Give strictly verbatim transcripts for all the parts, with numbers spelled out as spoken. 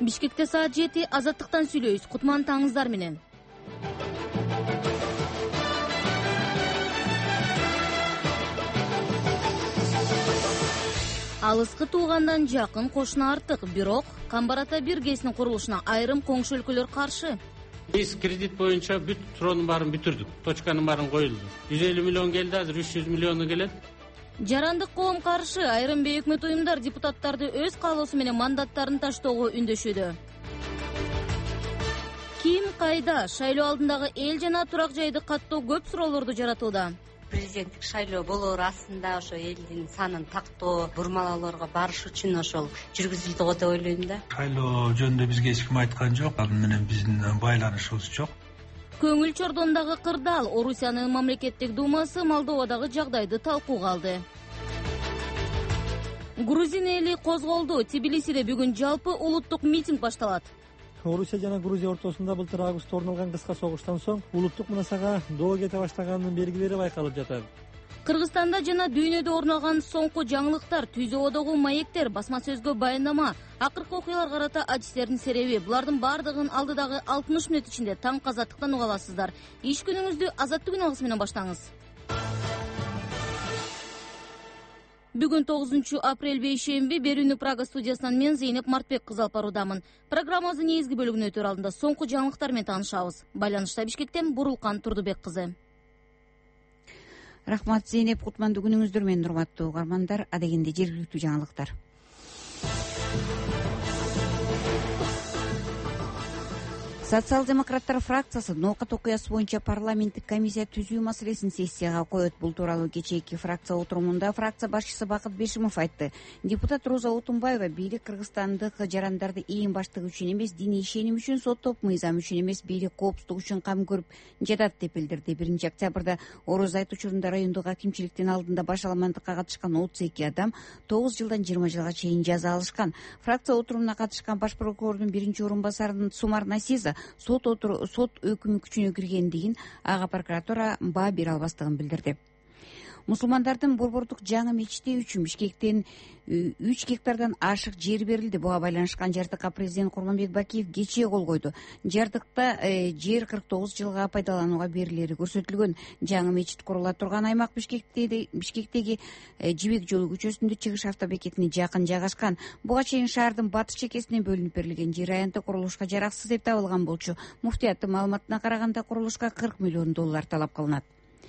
Бишкекте саат жети, Азаттыктан сүйлөйбүз. Кутман таңыңыздар менен. Алыскы туугандан жакын кошуна артык, бирок Камбар ата бир ГЭСинин курулушуна айрым коңшу өлкөлөр каршы. Биз кредит боюнча бүт туронун баарын бүтүрдүк. Точканын баарын коюлду. жүз элүү миллион келди, азыр үч жүз миллиону келет. Жарандык коом каршы. Айрым бейөкмөт уюмдар депутаттарды өз каалоосу менен мандаттарын таштоого үндөшүүдө. Ким кайда? Шайлоо алдындагы эл жана турак жайды каттоо көп суроолорду жаратууда. Президенттик шайлоо болоор астында ошо элдин санын тактоо, бурмалоолорго барыш үчүн ошол жүргүзүлдү го деп ойлойм да. Шайлоо жөнүндө бизге эч ким айткан жок, ал менен биздин байланышыбыз жок. Көңүл чордондагы кырдаал. Орусиянын мамлекеттик думасы Молдовадагы жагдайды талкууга алды. Грузин эли козголду. Тбилисиде бүгүн жалпы улуттук митинг башталат. Орусия жана Грузия ортосунда былтыр августта орун алган кыска согуштан соң улуттук мунасага доо кете баштаганынын белгилери байкалып жатат. Кыргызстанда жана дүйнөдө орун алган соңку жаңылыктар, түзөөдөгү маектер, басма сөзгө баяндама, акыркы окуяларга карата адистердин сереби. Булардын баардыгын алдыдагы алтымыш мүнөт ичинде таңкы Азаттыктан уга аласыздар. Иш күнүңүздү Азаттык күн алгысы менен баштаңыз. Бүгүн тогузунчу апрель бейшемби, Берүүнү Прага студиясынан мен Зейнеп Мартбек кызы алып баруудамын. Программабыздын негизги бөлүгүнө өтөр алдында соңку жаңылыктар менен таанышабыз. Байланышта Бишкектен Бурулкан Турдубек кызы. Рахмат Зейнеп, кутмандуу күнүңүздөр менен урматтуу угармандар. Адегенде жергиликтүү жаңылыктар. Социал-демократтар фракциясы ноокат окуясы боюнча парламенттик комиссия түзүү маселесин сессияга коет. Бул тууралуу кечээки фракция отурумунда фракция башчысы Бакыт Бешимов айтты. Депутат Роза Отунбаева бийлик кыргызстандык жарандарды ээн баштыгы үчүн эмес, диний ишеним үчүн соттоп, мыйзам үчүн эмес, бийлик коопсуздук үчүн кам көрүп жатат деп билдирди. биринчи октябрда Ороз айт учурунда райондук акимчиликтин алдында баш аламандыкка катышкан отуз эки адам тогуз жылдан жыйырма жылга чейин жаза алышкан. Фракция отурумуна катышкан баш прокурордун биринчи орун басары Сумар Насиза сот отур сот өкүмү күчүнө киргендигин, ага прокуратура баа бере албастыгын билдирди. Мусулмандардын борбордук жаңы мечити үчүн Бишкектен үч гектардан ашык жер берилди. Буга байланышкан жардыкка президент Курманбек Бакиев кечээ кол койду. Жардыкта жер кырк тогуз жылга пайдаланууга берилери көрсөтүлгөн. Жаңы мечит курула турган аймак Бишкектеги Бишкектеги Жибек жолу көчөсүндө чыгыш автобекетине жакын жайгашкан. Буга чейин шаардын батыш чекесинен бөлүнүп берилген жер аянты курулушка жараксыз деп табылган болчу. Муфтияттын маалыматына караганда курулушка кырк миллион доллар талап кылынат.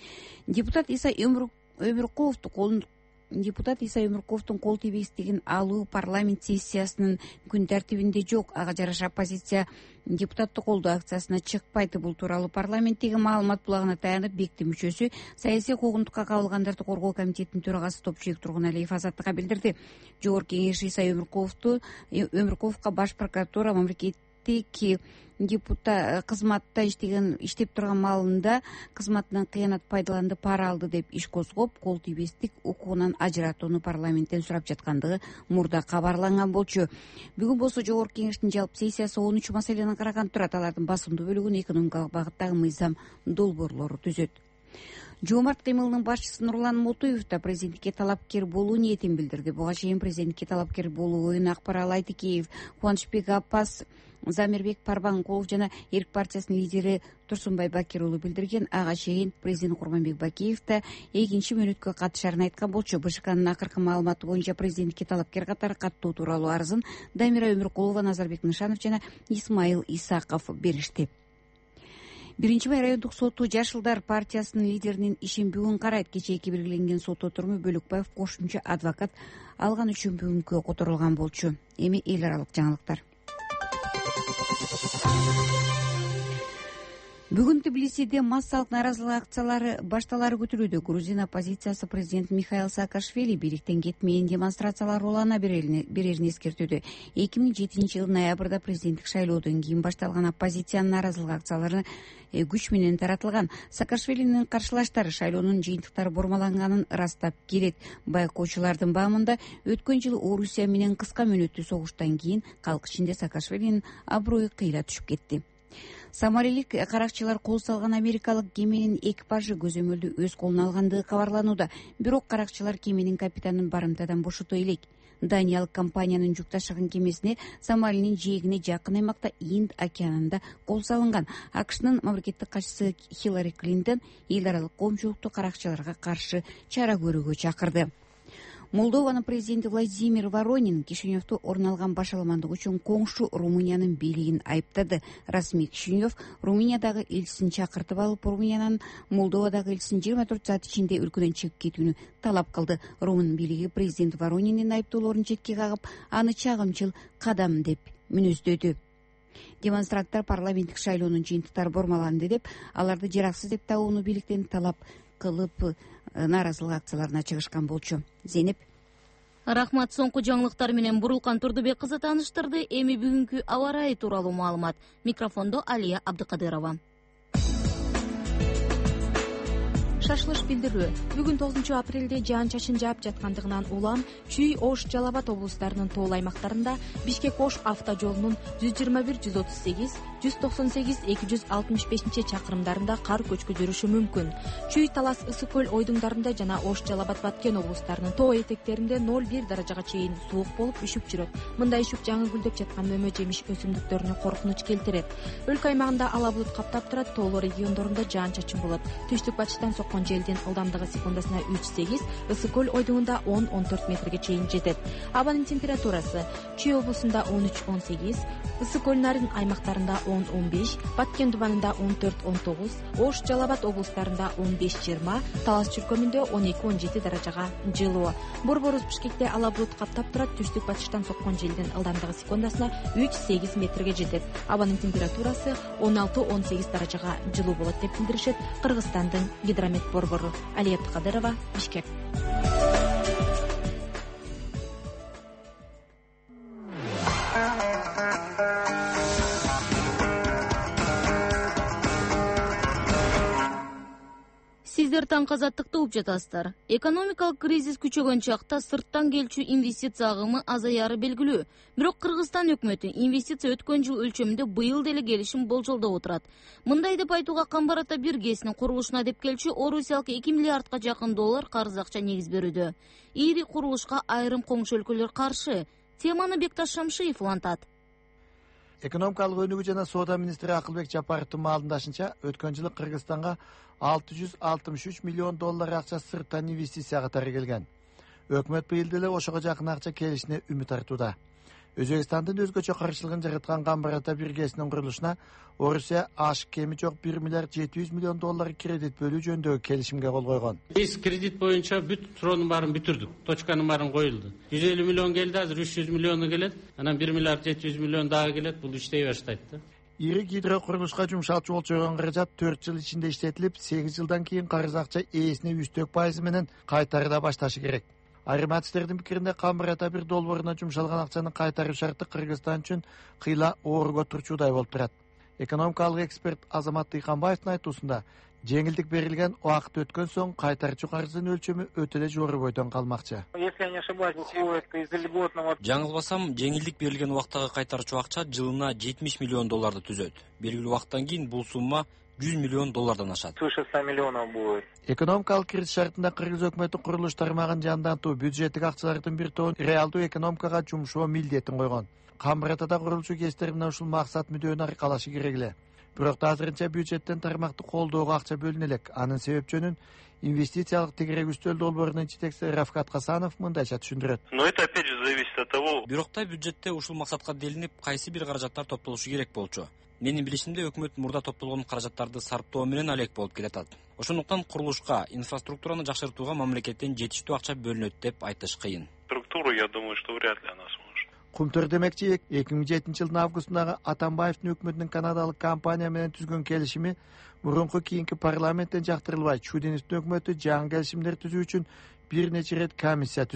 Депутат Иса Өмүр Өмүркуловду колун депутат Иса Өмүркуловдун кол тийбестигин алуу парламент сессиясынын күн тартибинде жок. Ага жараша оппозиция депутаттык колдоо акциясына чыкпайт. Бул тууралуу парламенттеги маалымат булагына таянып бекти мүчөсү саясий куугунтукка кабылгандарды коргоо комитетинин төрагасы Топчубек Тургуналиев Азаттыкка билдирди. Жогорку кеңеш Иса Өмүркуловду Өмүркуловго баш прокуратура мамлекеттик депутат кызматта иштеген иштеп турган маалында кызматынан кыянат пайдаланды, пара алды деп иш козгоп, кол тийбестик укугунан ажыратууну парламенттен сурап жаткандыгы мурда кабарланган болчу. Бүгүн болсо жогорку кеңештин жалпы сессиясы он үч маселени караган турат. Алардын басымдуу бөлүгүн экономикалык багыттагы мыйзам долбоорлору түзөт. Жоомарт кыймылынын башчысы Нурлан Мотуев да президентке талапкер болуу ниетин билдирди. Буга чейин президентке талапкер болуу оюн Акбарал Айтыкеев, Кубанычбек Аппас, Замирбек Парбанкулов жана Эрк партиясынын лидери Турсунбай Бакир уулу билдирген. Ага чейин президент Курманбек Бакиев да экинчи мөөнөткө катышарын айткан болчу. БШКнын акыркы маалыматы боюнча президентке талапкер катары каттоо тууралуу арызын Дамира Өмүркулова, Назарбек Нышанов жана Исмайыл Исаков беришти. Биринчи май райондук соту Жашылдар партиясынын лидеринин ишин бүгүн карайт. Кечээки белгиленген сот отуруму Бөлөкбаев кошумча адвокат алган үчүн бүгүнкү которулган болчу. Эми эл аралык жаңылыктар. Бүгүн Тбилисиде массалык нааразылык акциялары башталары көтөрүүдө. Грузин оппозициясы президент Михаил Саакашвили бийликтен кетмейин демонстрациялар улана берерин эскертүүдө. эки миң жетинчи жылдын ноябрда президенттик шайлоодон кийин башталган оппозициянын нааразылык акциялары күч менен таратылган. Саакашвилинин каршылаштары шайлоонун жыйынтыктары бурмаланганын ырастап келет. Байкоочулардын баамында өткөн жылы Орусия менен кыска мөөнөттүү согуштан кийин калк ичинде Саакашвилинин аброю кыйла түшүп кетти. Сомалилик каракчылар кол салган америкалык кеменин экипажы көзөмөлдү өз колуна алгандыгы кабарланууда. Бирок каракчылар кеменин капитанын барымтадан бошото элек. Даниялык компаниянын жүк ташыган кемесине Сомалинин жээгине жакын аймакта Инд океанында кол салынган. АКШнын мамлекеттик катчысы Хиллари Клинтон эл аралык коомчулукту каракчыларга каршы чара көрүүгө чакырды. Молдованын президенти Владимир Воронин Кишиневду орун алган башаламандык үчүн коңшу Румыниянын бийлигин айыптады. Расмий Кишинев Румыниядагы элчисин чакыртып алып, Румыниянын Молдовадагы элчисин жыйырма төрт саат ичинде өлкөдөн чыгып кетүүнү талап кылды. Румын бийлиги президент Ворониндин айыптоолорун четке кагып, аны чагымчыл кадам деп мүнөздөдү. Демонстранттар парламенттик шайлоонун жыйынтыктары бормаланды деп, аларды жараксыз деп табууну бийликтен талап кылып нааразылык акцияларына чыгышкан болчу. Зейнеп. Рахмат. Соңку жаңылыктар менен Бурулкан Турдубек кызы тааныштырды. Эми бүгүнкү аба ырайы тууралуу маалымат. Микрофондо Алия Абдыкадырова. Шашылыш билдирүү. Бүгүн тогузунчу апрелде жаан чачын жаап жаткандыгынан улам Чүй, Ош, Жалал Абад облустарынын тоол аймактарында Бишкек Ош автожолунун жүз жыйырма бир жүз отуз сегиз, жүз токсон сегиз, эки жүз алтымыш бешинчи чакырымдарында кар көчкү жүрүшү мүмкүн. Чүй, Талас, Ысык көл ойдуңдарында жана Ош, Жалал Абад, Баткен облустарынын тоо этектеринде ноль бир даражага чейин суук болуп үшүп жүрөт. Мындай үшүп жаңы гүлдөп жаткан мөмө жемиш өсүмдүктөрүнө коркунуч келтирет. Өлкө аймагында ала булут каптап турат, тоолор региондорунда жаан чачын болот. Түштүк батыштан соккон желдин ылдамдыгы секундасына үч сегиз, Ысык көл ойдуңунда он он төрт метрге чейин жетет. Абанын температурасы: Чүй облусунда он үч он сегиз, Ысык көл Нарын аймактарында он он беш, Баткен дубанында он төрт он тогуз, Ош, Жалал Абад облустарында он беш жыйырма, Талас чүркөмүндө он эки он жети даражага жылуу. Борборус Бишкекте ала булут каптап турат, түштүк батыштан соккон желдин ылдамдыгы секундасына үч сегиз метрге жетет. Абанын температурасы он алты он сегиз даражага жылуу болот деп билдиришет Кыргызстандын гидромет борбору. Алия Абдыкадырова, Бишкек. Сиздер таңкы азаттыкты угуп жатасыздар. Экономикалык кризис күчөгөн чакта сырттан келчү инвестиция агымы азаяры белгилүү. Бирок Кыргызстан өкмөтү инвестиция өткөн жыл өлчөмүндө быйыл деле келишим болжолдоп отурат. Мындай деп айтууга Камбар Ата бир ГЭСинин курулушуна деп келчү Орусиялык эки миллиардка жакын доллар карыз акча негиз берүүдө. Ири курулушка айрым коңшу өлкөлөр каршы. Теманы Бекташ Шамшиев улантат. Экономикалык өнүгүү жана соода министри Акылбек Жапаровдун маалымдашынча, өткөн жылы Кыргызстанга алты жүз алтымыш үч миллион доллар акча сырттан инвестиция катары келген. Өкмөт быйыл деле ошого жакын акча келишине үмүт артууда. Өзбекстандын өзгөчө каршылыгын жараткан Камбар Ата бир ГЭСинин курулушуна Орусия ашык кеми жок бир миллиард жети жүз миллион доллар кредит бөлүү жөнүндөгү келишимге кол койгон. Биз кредит боюнча бүт туроонун баарын бүтүрдүк. Точканын баарын коюлду. жүз элүү миллион келди, азыр үч жүз миллиону келет. Анан бир миллиард жети жүз миллион дагы келет. Бул иштей баштайт да. Ири гидро курулушка жумшалчу болчогон каражат төрт жыл ичинде иштетилип, сегиз жылдан кийин карыз акча ээсине үчтөк пайызы менен кайтарыда башташы керек. Айрым адистердин пикиринде Камбар Ата бир долбооруна жумшалган акчаны кайтаруу шарты Кыргызстан үчүн кыйла оорго турчудай болуп турат. Экономикалык эксперт Азамат Тыйканбаевдин айтуусунда, жеңилдик берилген убакыт өткөн соң кайтарчу карыздын өлчөмү өтө эле жогору бойдон калмакчы. Если я не ошибаюсь, выходит из льготного. Жаңылбасам, жеңилдик берилген убактагы кайтарчу акча жылына жетимиш миллион долларды түзөт. Белгилүү убакыттан кийин бул сумма жүз миллион доллардан ашат. Свыше ста миллионов будет. Экономикалык кризис шартында Кыргыз өкмөтү курулуш тармагын жандантуу, бюджеттик акчалардын бир тобун реалдуу экономикага жумшоо милдетин койгон. Камбар Атада курулуучу ГЭСтер менен ушул максат мүддөөнү аркалашы керек эле. Бирок азырынча бюджеттен тармакты колдоого акча бөлүнө элек. Анын себепчөнүн инвестициялык тегерегүстөл долбоорунун жетекчиси Рафкат Хасанов мындайча түшүндүрөт. Но это опять же зависит от того. Бирок да бюджетте ушул максатка делинип, кайсы бир каражаттар топтолушу керек болчу. Менин билишимде өкмөт мурда топтолгон каражаттарды сарптоо менен алек болуп келатат. Ошондуктан курулушка, инфраструктураны жакшыртууга мамлекеттен жетиштүү акча бөлүнөт деп айтыш кыйын. Структуру, я думаю, что вряд ли она сможет. Кумтөр демекчи, эки миң жетинчи жылдын августундагы Атамбаевдин өкмөтүнүн канадалык компания менен түзгөн келишими мурунку кийинки парламенттен жактырылбай, Чудиновдун өкмөтү жаңы келишимдер түзүү үчүн бир нече рет комиссия түзгөн.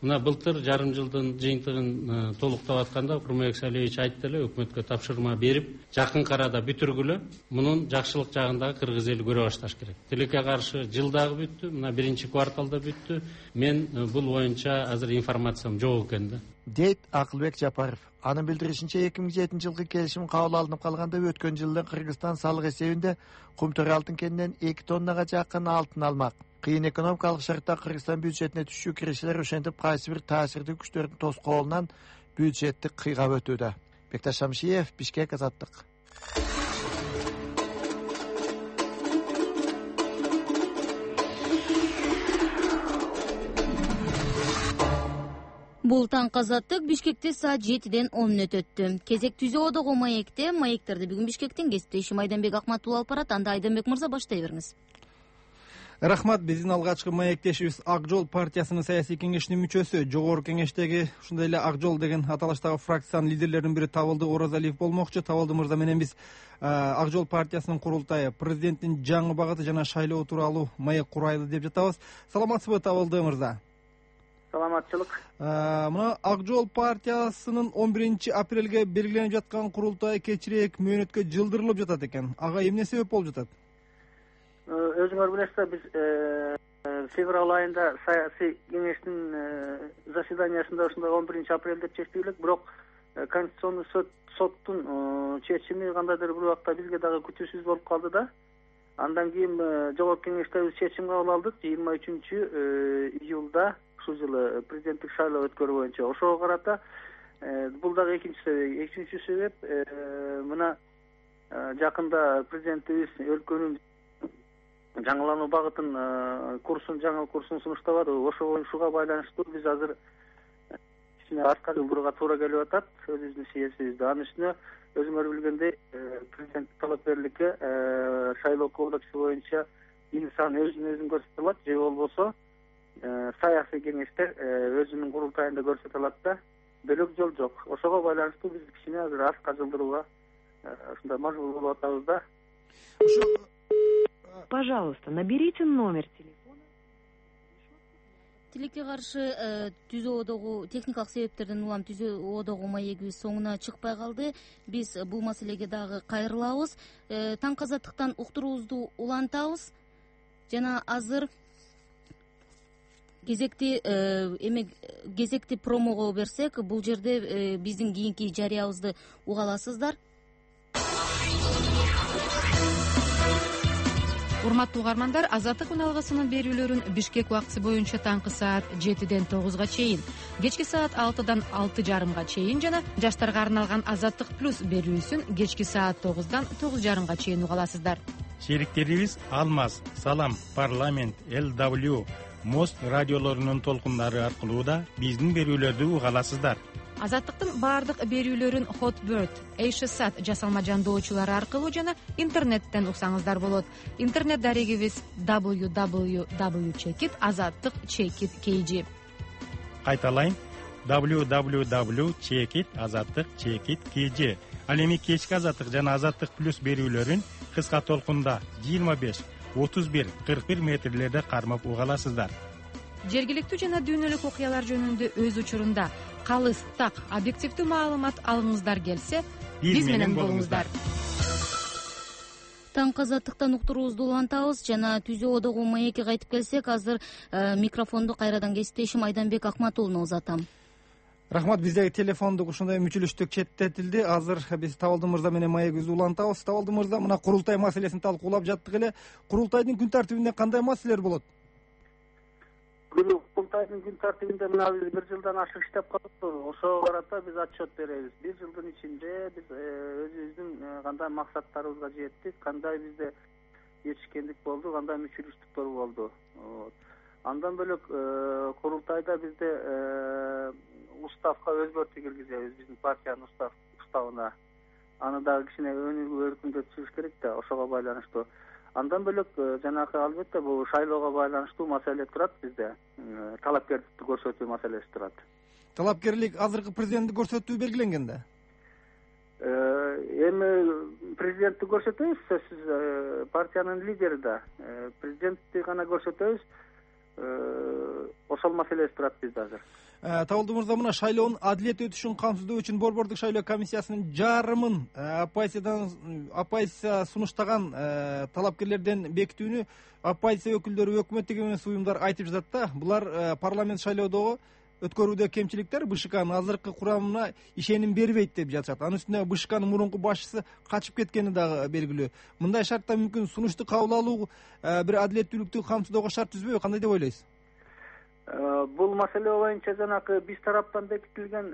мына былтыр жарым жылдын жыйынтыгын толуктап атканда Курманбек Салиевич айтты эле, өкмөткө тапшырма берип, жакын арада бүтүргүлө, мунун жакшылык жагын дагы кыргыз эли көрө башташ керек. Тилекке каршы жылдагы бүттү, мына биринчи кварталда бүттү. Мен бул боюнча азыр информациям жок экен да. Дейт Акылбек Жапаров. Анын билдиришинче эки миң жетинчи жылкы келишим кабыл алынып калганда өткөн жылдан Кыргызстан салык эсебинде кумтөр алтын кенинен эки тоннага жакын алтын алмак. Кыйын экономикалык шартта Кыргызстан бюджетине түшүү киришелер ошентип кайсы бир таасирдүү күчтөрдүн тоскоолунан бюджетти кыйгап өтүүдө. Бекташ Шамшиев, Бишкек, Азаттык. Бул таңкы Азаттык. Бишкекте саат жетиден он мүнөт өттү. Кезек түзүү одогу маекте. Маектерди бүгүн Бишкектен кесиптешим Айданбек Акматулла алып барат. Анда Айданбек мырза баштай бериңиз. Рахмат. Биздин алгачкы маектешибиз Ак жол партиясынын саясий кеңешинин мүчөсү, жогорку кеңештеги ушундай эле Ак жол деген аталыштагы фракциянын лидерлеринин бири Табылды Оразалиев болмокчу. Табылды мырза менен биз Ак жол партиясынын курултайы, президенттин жаңы багыты жана шайлоо тууралуу маек курайлы деп жатабыз. Саламатсызбы, Табылды мырза? Саламатчылык. Мына Ак жол партиясынын он биринчи апрелге белгиленип жаткан курултай кечирээк мөөнөткө жылдырылып жатат экен. Ага эмне себеп болуп жатат? Өзүңөр билесиздер, биз февраль айында саясий кеңештин заседаниясында ушундай он биринчи апрель деп чечтик элек, бирок конституционный соттун чечими кандайдыр бир убакта бизге дагы күтүүсүз болуп калды да. Андан кийин жогорку кеңеште биз чечим кабыл алдык жыйырма үчүнчү июлда ушул жылы президенттик шайлоо өткөрүү боюнча. Ошого карата бул дагы экинчи себеп. Экинчи себеп мына жакында президентибиз өлкөнүн жаңылануу багытын курсун жаңы курсун сунуштабады. Ошого байланыштуу биз азыр кичине артка жылдырууга туура келип атат өзүбүздүн саясибизди. Анын үстүнө өзүңөр билгендей президент талапкерликке шайлоо кодекси боюнча инсан өзүн өзүн көрсөтө алат, же болбосо саясий кеңештер өзүнүн курултайында көрсөтө алат да, бөлөк жол жок. Ошого байланыштуу биз кичине азыр артка жылдырууга ушундай мажбур болуп атабыз да. Пожалуйста, наберите номер телефона. Тилекке каршы түзүү одогу техникалык себептерден улам түзүү одогу маегибиз соңуна чыкпай калды. Биз бул маселеге дагы кайрылабыз. Таңкы Азаттыктан уктуруубузду улантабыз. Жана азыр кезекти эме кезекти промого берсек, бул жерде биздин кийинки жарыябызды уга аласыздар. Урматтуу угармандар, Азаттык үналгысынын берүүлөрүн Бишкек убактысы боюнча таңкы саат жетиден тогузга чейин, кечки саат алтыдан алты жарымга чейин жана жаштарга арналган Азаттык плюс берүүсүн кечки саат тогуздан тогуз жарымга чейин уга аласыздар. Шериктерибиз Алмаз, Салам, Парламент, эл дабл ю, Мост радиолорунун толкундары аркылуу да биздин берүүлөрдү уга аласыздар. Азаттыктын баардык берүүлөрүн Hotbird, Эйшсат жасалма жандоочулары аркылуу жана интернеттен уксаңыздар болот. Интернет дарегибиз дабл ю дабл ю дабл ю чекит азаттык чекит кей жи. Кайталайм, дабл ю дабл ю дабл ю чекит азаттык чекит кей жи. Ал эми кечки Азаттык жана Азаттык плюс берүүлөрүн кыска толкунда жыйырма беш, отуз бир, кырк бир метрлерде кармап уга аласыздар. Жергиликтүү жана дүйнөлүк окуялар жөнүндө өз учурунда калыс, так, объективдүү маалымат алгыңыздар келсе, биз менен болуңуздар. Таңкы Азаттыктан уктуруубузду улантабыз жана түзүү одогу маекке кайтып келсек, азыр микрофонду кайрадан кесиптешим Айданбек Акматуллуна узатам. Рахмат, биздеги телефондук ушундай мүчүлүштүк четтетилди. Азыр биз Табылды мырза менен маегибизди улантабыз. Табылды мырза, мына курултай маселесин талкуулап жаттык эле. Курултайдын күн тартибинде кандай маселелер болот? Курултайдын күн тартибинде мына биз бир жылдан ашык иштеп калдык. Ошого карата биз отчет беребиз. Бир жылдын ичинде биз өзүбүздүн кандай максаттарыбызга жеттик, кандай бизде жетишкендик болду, кандай мүчүлүштүктөр болду. Андан бөлөк курултайда бизде уставка өзгөртүү киргизебиз, биздин партиянын устав уставына. Аны дагы кичине өркүндө түзүш керек да, ошого байланыштуу. Андан бөлөк жанагы албетте бул шайлоого байланыштуу маселе турат бизде. Талапкерликти көрсөтүү маселеси турат. Талапкерлик азыркы президентти көрсөтүү белгиленген да. Эми президентти көрсөтөбүз, сөзсүз партиянын лидери да. Президентти гана көрсөтөбүз. ошол маселеси турат бизде азыр. Табылды мырза, мына шайлоонун адилет өтүшүн камсыздоо үчүн Борбордук шайлоо комиссиясынын жарымын оппозициядан оппозиция сунуштаган талапкерлерден бекитүүнү оппозиция өкүлдөрү, өкмөттүк эмес уюмдар айтып жатат да. Булар парламент шайлоодогу өткөрүүдө кемчиликтер БШКнын азыркы курамына ишеним бербейт деп жатышат. Анын үстүнө БШКнын мурунку башчысы качып кеткени дагы белгилүү. Мындай шартта мүмкүн сунушту кабыл алуу бир адилеттүүлүктү камсыздоого шарт түзбөйбү? Кандай деп ойлойсуз? Бул маселе боюнча жанакы биз тараптан бекитилген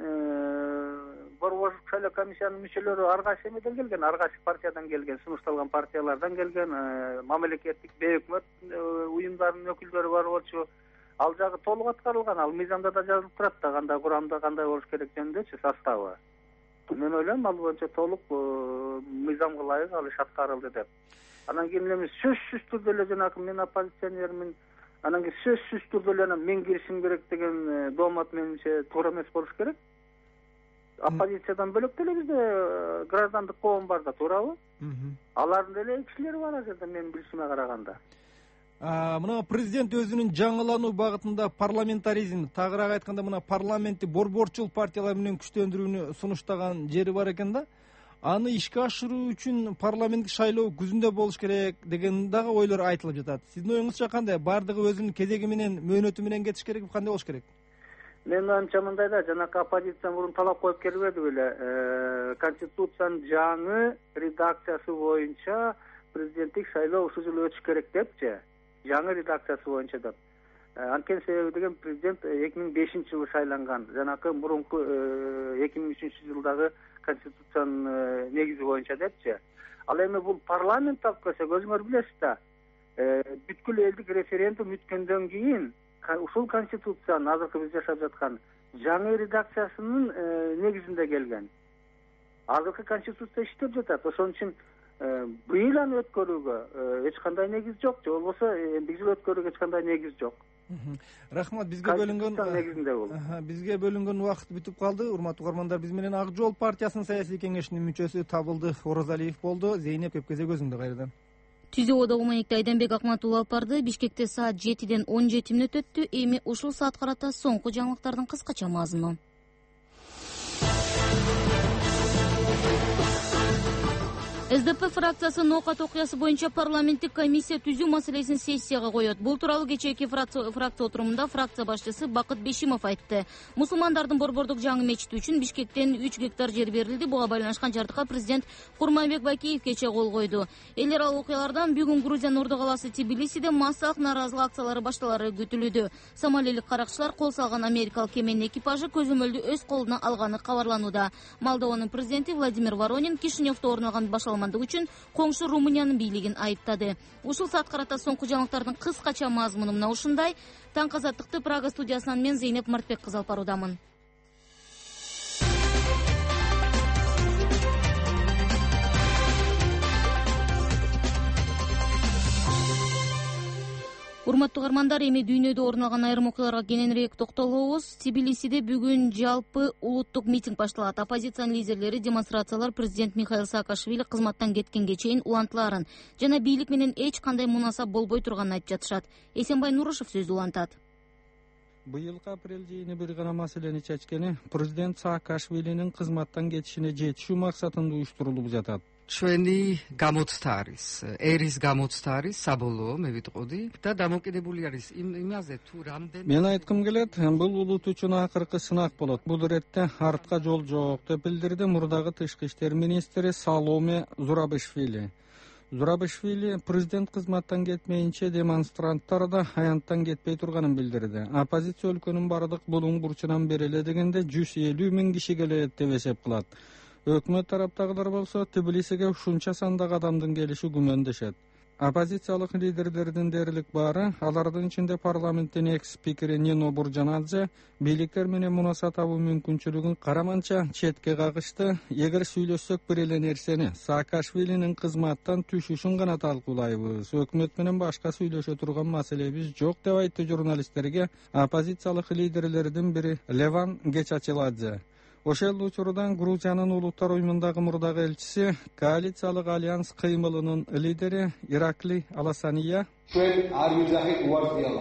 Борбордук шайлоо комиссиянын мүчөлөрү ар кайсы эмеден келген, ар кайсы партиядан келген, сунушталган партиялардан келген, мамлекеттик бейөкмөт уюмдарынын өкүлдөрү бар болчу. Ал жагы толук аткарылган, ал мыйзамда да жазылып турат да, кандай курамда кандай болуш керек жөнүндөчү составы. Мен ойлойм, ал боюнча толук мыйзамга ылайык ал иш аткарылды деп. Анан кийин эми сөзсүз түрдө эле жанакы мен оппозиционермин, анан кийин сөзсүз түрдө эле мен киришим керек деген доомат менимче туура эмес болуш керек. Оппозициядан бөлөк деле бизде граждандык коом бар да, туурабы? Алардын деле кишилери бар азырда менин билишиме караганда. Мына президент өзүнүн жаңылануу багытында парламентаризм, тагыраак айтканда мына парламентти борборчул партиялар менен күчтөндүрүүнү сунуштаган жери бар экен да. Аны ишке ашыруу үчүн парламенттик шайлоо күзүндө болуш керек деген дагы ойлор айтылып жатат. Сиздин оюңузча кандай? Бардыгы өзүнүн кезеги менен, мөөнөтү менен кетиш керек, кандай болуш керек? Мен оюмча мындай да, жанакы оппозиция мурун талап коюп келбеди беле, Конституциянын жаңы редакциясы боюнча президенттик шайлоо ушул жылы өтүш керек депчи. Жаңы редакциясы боюнча деп. Анткени себеби деген президент эки миң бешинчи жылы шайланган. Жанакы мурунку эки миң үчүнчү жылдагы Конституциянын негизи боюнча депчи. Ал эми бул парламент алып келсек, өзүңөр билесиз да, бүткүл элдик референдум өткөндөн кийин ушул Конституциянын азыркы биз жашап жаткан жаңы редакциясынын негизинде келген. Азыркы Конституция иштеп жатат. Ошон үчүн быйыл аны өткөрүүгө эч кандай негиз жок, же болбосо эки жыл өткөрүүгө эч кандай негиз жок. Рахмат, бизге бөлүнгөн бизге бөлүнгөн убакыт бүтүп калды. Урматтуу угармандар, биз менен Ак Жол партиясынын саясий кеңешинин мүчөсү Табылды Оразалиев болду. Зейнеп Кепкезек өзүңдө кайрадан. Түзүүодогу маекти Айданбек Акматулла алып барды. Бишкекте саат жетиден он жети мүнөт өттү. Эми ушул саат карата соңку жаңылыктардын кыскача мазмуну. СДП фракциясы Ноокат окуясы боюнча парламенттик комиссия түзүү маселесин сессияга коет. Бул тууралуу кечээки фракция отурумунда фракция башчысы Бакыт Бешимов айтты. Мусулмандардын борбордук жаңы мечити үчүн Бишкектен үч гектар жер берилди. Буга байланышкан жардыкка президент Курманбек Бакиев кечээ кол койду. Элдер ал окуялардан бүгүн Грузиянын орду каласы Тбилисиде массалык нааразылык акциялары башталары күтүлүүдө. Сомалилик каракчылар кол салган америкалык кеменин экипажы көзөмөлдү өз колуна алганы кабарланууда. Молдованын президенти Владимир Воронин Кишиневдо орун алган башалмандык үчүн коңшу Румыниянын бийлигин айыптады. Ушул саат карата соңку жаңылыктардын кыскача мазмуну мына ушундай. Таң азаттыкты Прага студиясынан мен Зейнеп Мартбек кызы алып баруудамын. Урматтуу угармандар, эми дүйнөдө орун алган айрым окуяларга кененирээк токтолобуз. Тбилисиде бүгүн жалпы улуттук митинг башталат. Оппозициянын лидерлери демонстрациялар президент Михаил Саакашвили кызматтан кеткенге чейин улантылаарын жана бийлик менен эч кандай мунасап болбой турганын айтып жатышат. Эсенбай Нурушев сөздү улантат. Быйылкы апрель жыйыны бир гана маселени чечкени президент Саакашвилинин кызматтан кетишине жетишүү максатында уюштурулуп жатат. ჩვენი გამოცდა არის ერის გამოცდა არის საბოლოო მე ვიტყოდი და დამოკიდებული არის იმაზე თუ რამდენი Мен айткым келет, бул улут үчүн акыркы сынак болот. Бул иретте артка жол жок деп билдирди мурдагы тышкы иштер министри Саломе Зурабишвили. Зурабишвили президент кызматтан кетмейинче демонстранттар да аянттан кетпей турганын билдирди. Оппозиция өлкөнүн бардык булуң бурчунан бери эле дегенде жүз элүү миң киши келет деп эсеп кылат. Өкмөт тараптагылар болсо Тбилисиге ушунча сандагы адамдын келиши күмөндөшөт. Оппозициялык лидерлердин дээрлик баары, алардын ичинде парламенттин экс-спикери Нино Буржанадзе бийликтер менен мунаса табуу мүмкүнчүлүгүн караманча четке кагышты. Эгер сүйлөшсөк бир эле нерсени, Саакашвилинин кызматтан түшүшүн гана талкуулайбыз. Өкмөт менен башка сүйлөшө турган маселебиз жок деп айтты журналисттерге оппозициялык лидерлердин бири Леван Гечачеладзе. Ошол учурдан Грузиянын улуттар уюмундагы мурдагы элчиси, коалициялык альянс кыймылынын лидери Иракли Аласания ჩვენ არ ვიზახით უარს დიალოგს.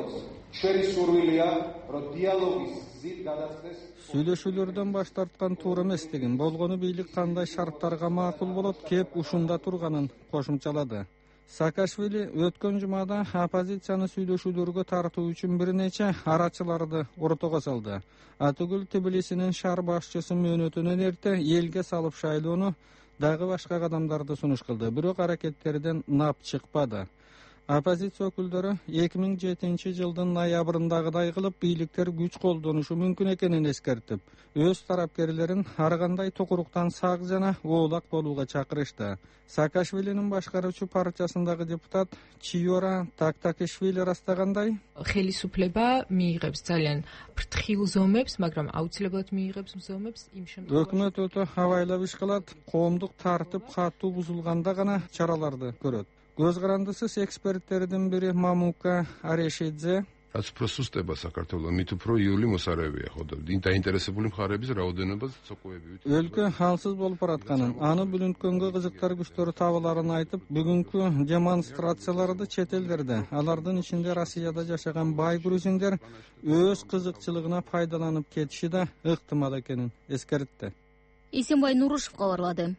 сүйлөшүүлөрдөн баш тарткан туура эмес деген, болгону бийлик кандай шарттарга макул болот кеп ушунда турганын кошумчалады. Саакашвили өткөн жумада оппозицияны сүйлөшүүлөргө тартуу үчүн бир нече арачыларды ортого салды. Атүгүл Тбилисинин шаар башчысы мөөнөтүнөн эрте элге салып шайлоону дагы башка кадамдарды сунуш кылды, бирок аракеттерден нап чыкпады. Оппозиция өкүлдөрү эки миң жетинчи жылдын ноябрындагыдай кылып бийликтер күч колдонушу мүмкүн экенин эскертип, өз тарапкерлерин ар кандай токуруктан сак жана оолак болууга чакырышты. Саакашвилинин башкаруучу партиясындагы депутат Чиора Тактакишвили растагандай, ხელისუფლება მიიღებს ძალიან ფრთხილ ზომებს, მაგრამ აუცილებლად მიიღებს ზომებს იმ შემთხვევაში. Өкмөт өтө абайлап иш кылат, коомдук тартип катуу бузулганда гана чараларды көрөт. Көз карандысыз эксперттердин бири Мамука Арешидзе რაც უფრო სუსტება საქართველოს, მით უფრო იული მოსარევია, ხო და დაინტერესებული მხარეების რაოდენობას ცოკვეები. Өлкө халсыз болуп баратканын, аны бүлүнткөнгө кызыктар күчтөр табыларын айтып, бүгүнкү демонстрацияларды чет элдерде, алардын ичинде Россияда жашаган бай грузиндер өз кызыкчылыгына пайдаланып кетиши да ыктымал экенин эскертти. Эсенбай Нурушев кабарлады.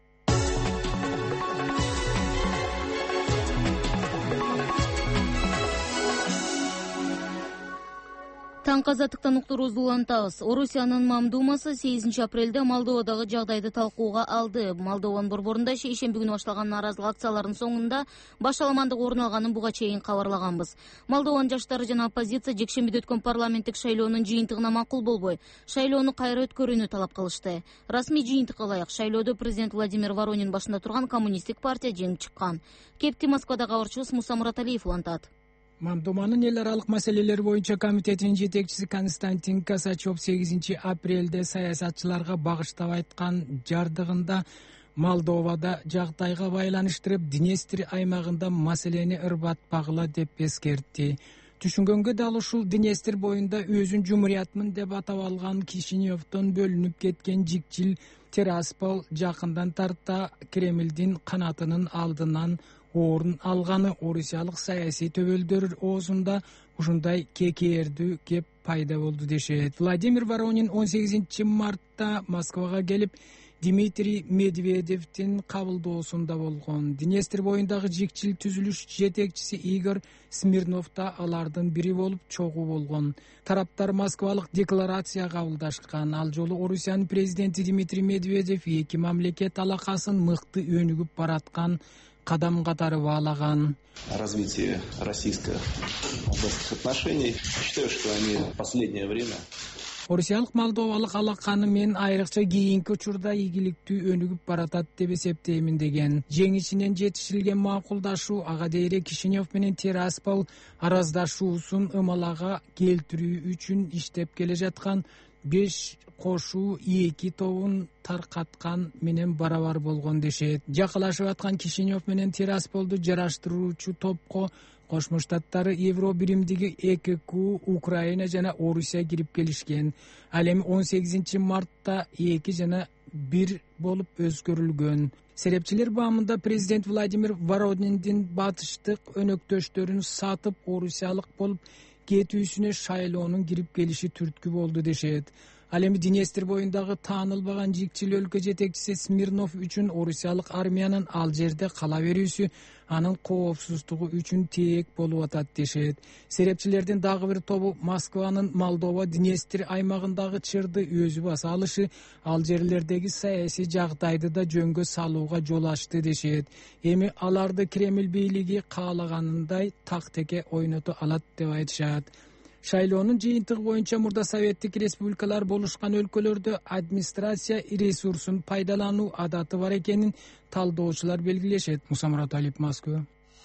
Таң казаттыктан уктуруубузду улантабыз. Орусиянын Мамдумасы сегизинчи апрелде Молдовадагы жагдайды талкууга алды. Молдованын борборунда шейшемби күнү башталган нааразылык акцияларынын соңунда башаламандык орун алганын буга чейин кабарлаганбыз. Молдованын жаштары жана оппозиция жекшембиде өткөн парламенттик шайлоонун жыйынтыгына макул болбой, шайлоону кайра өткөрүүнү талап кылышты. Расмий жыйынтыкка ылайык шайлоодо президент Владимир Воронин башында турган коммунисттик партия жеңип чыккан. Кепти Москвада кабарчыбыз Муса Мураталиев улантат. Мамдуманын эл аралык маселелер боюнча комитетинин жетекчиси Константин Косачев сегизинчи апрелде саясатчыларга багыштап айткан жардыгында Молдовада жагдайга байланыштырып Днестр аймагында маселени ырбатпагыла деп эскертти. Түшүнгөнгө дал ушул Днестр боюнда өзүн жумуриятмын деп атап алган Кишиневдон бөлүнүп кеткен жикчил Тираспол жакындан тарта Кремлдин канатынын алдынан орун алганы орусиялык саясий төбөлдөр оозунда ушундай кекээрдүү кеп пайда болду дешет. Владимир Воронин он сегизинчи мартта Москвага келип Дмитрий Медведевдин кабылдоосунда болгон. Днестр боюндагы жикчил түзүлүш жетекчиси Игорь Смирнов да алардын бири болуп чогуу болгон. Тараптар Москвалык декларация кабылдашкан. Ал жолу Орусиянын президенти Дмитрий Медведев эки мамлекет алакасын мыкты өнүгүп бараткан кадам катары баалаган. Развитие российско-молдовских отношений. Считаю, что они в последнее время Орусиялык молдовалык алаканы мен айрыкча кийинки учурда ийгиликтүү өнүгүп баратат деп эсептеймин деген. Жеңишинен жетишилген макулдашуу ага дейре Кишинев менен Тираспол араздашуусун ымалага келтирүү үчүн иштеп келе жаткан беш кошуу эки тобун таркаткан менен барабар болгон дешет. Жакылашып аткан Кишинев менен Тирасполду жараштыруучу топко Кошмо Штаттары, Евро биримдиги Э К К, Украина жана Орусия кирип келишкен. Ал эми он сегизинчи мартта эки жана бир болуп өзгөрүлгөн. Серепчилер баамында президент Владимир Ворониндин батыштык өнөктөштөрүн сатып орусиялык болуп кетүүсүнө шайлоонун кирип келиши түрткү болду дешет. Ал эми Днестр боюндагы таанылбаган жикчил өлкө жетекчиси Смирнов үчүн орусиялык армиянын ал жерде кала берүүсү анын коопсуздугу үчүн теек болуп атат дешет. Серепчилердин дагы бир тобу Москванын Молдова Днестр аймагындагы чырды өзү баса алышы ал жерлердеги саясий жагдайды да жөнгө салууга жол ачты дешет. Эми аларды Кремль бийлиги каалаганындай тактеке ойното алат деп айтышат. Шайлоонун жыйынтыгы боюнча мурда советтик республикалар болушкан өлкөлөрдө администрация ресурсун пайдалануу адаты бар экенин талдоочулар белгилешет. Муса Мураталиев, Москва.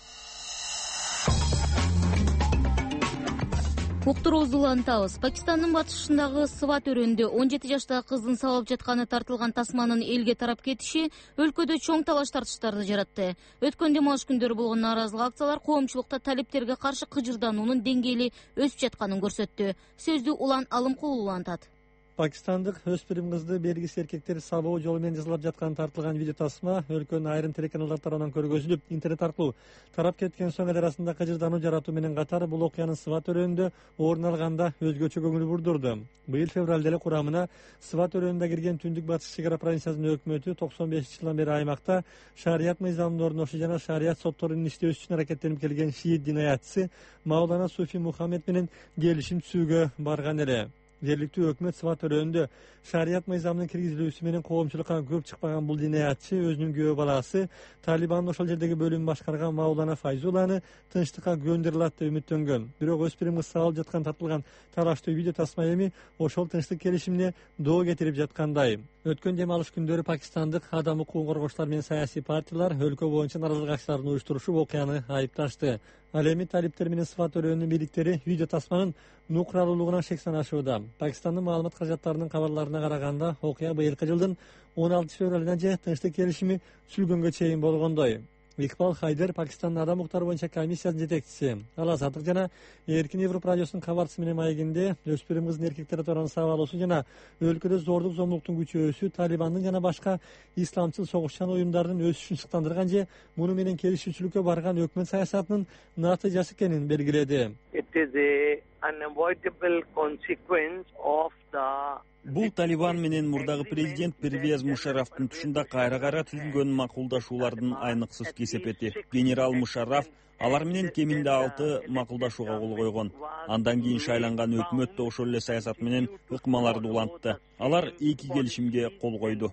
Уктуруубузду улантабыз. Пакистандын батышындагы Сват өрөөнүндө он жети жаштагы кыздын сабап жатканы тартылган тасманын элге тарап кетиши өлкөдө чоң талаш тартыштарды жаратты. Өткөн дем алыш күндөрү болгон нааразылык акциялар коомчулукта талептерге каршы кыжырдануунун деңгээли өсүп жатканын көрсөттү. Сөздү Улан Алымкулов улантат. Пакистандык өспүрүм кызды белгисиз эркектер сабоо жолу менен жазалап жатканы тартылган видео тасма өлкөнүн айрым телеканалдар тарабынан көргөзүлүп, интернет аркылуу тарап кеткен соң эл арасында кыжырдануу жаратуу менен катар бул окуянын Сват өрөөнүндө орун алганда өзгөчө көңүл бурдурду. Быйыл февралда эле курамына Сват өрөөнүндө кирген Түндүк батыш чек ара провинциясынын өкмөтү токсон бешинчи жылдан бери аймакта шарият мыйзамынын орношу жана шарият сотторунун иштөөсү үчүн аракеттенип келген шиит динаятчысы Маулана Суфи Мухаммед менен келишим түзүүгө барган эле. Жергиликтүү өкмөт Сват өрөөнүндө шарият мыйзамынын киргизилүүсү менен коомчулукка көп чыкпаган бул динаятчы өзүнүн күйөө баласы Талибандын ошол жердеги бөлүмүн башкарган Маулана Файзулланы тынчтыкка көндүрө алат деп үмүттөнгөн. Бирок өспүрүм кыз сабалып жаткан тартылган талаштуу видео тасма эми ошол тынчтык келишимине доо кетирип жаткандай. Өткөн дем алыш күндөрү пакистандык адам укугун коргоочулар менен саясий партиялар өлкө боюнча нааразылык акчаларын уюштурушуп окуяны айыпташты. Ал эми талиптер менен Сват өрөөнүнүн бийликтери видео тасманын нукралуулугуна шек санашууда. Пакистандын маалымат каражаттарынын кабарларына караганда, окуя быйылкы жылдын он алтынчы февралына же тынчтык келишими түзүлгөнгө чейин болгондой. Икбал Хайдер Пакистандын адам укуктары боюнча комиссиянын жетекчиси. Ал Азаттык жана Эркин Европа радиосунун кабарчысы менен маегинде өспүрүм кыздын эркектер тарабынан сабалоосу жана өлкөдө зордук зомбулуктун күчөөсү Талибандын жана башка исламчыл согушчан уюмдардын өсүшүн чыктандырган же муну менен келишүүчүлүккө барган өкмөт саясатынын натыйжасы экенин белгиледи. Бул Талибан менен мурдагы президент Первез Мушарафтын тушунда кайра-кайра түзүлгөн макулдашуулардын айныксыз кесепети. Генерал Мушараф алар менен кеминде алты макулдашууга кол койгон. Андан кийин шайланган өкмөт да ошол эле саясат менен ыкмаларды улантты. Алар эки келишимге кол койду.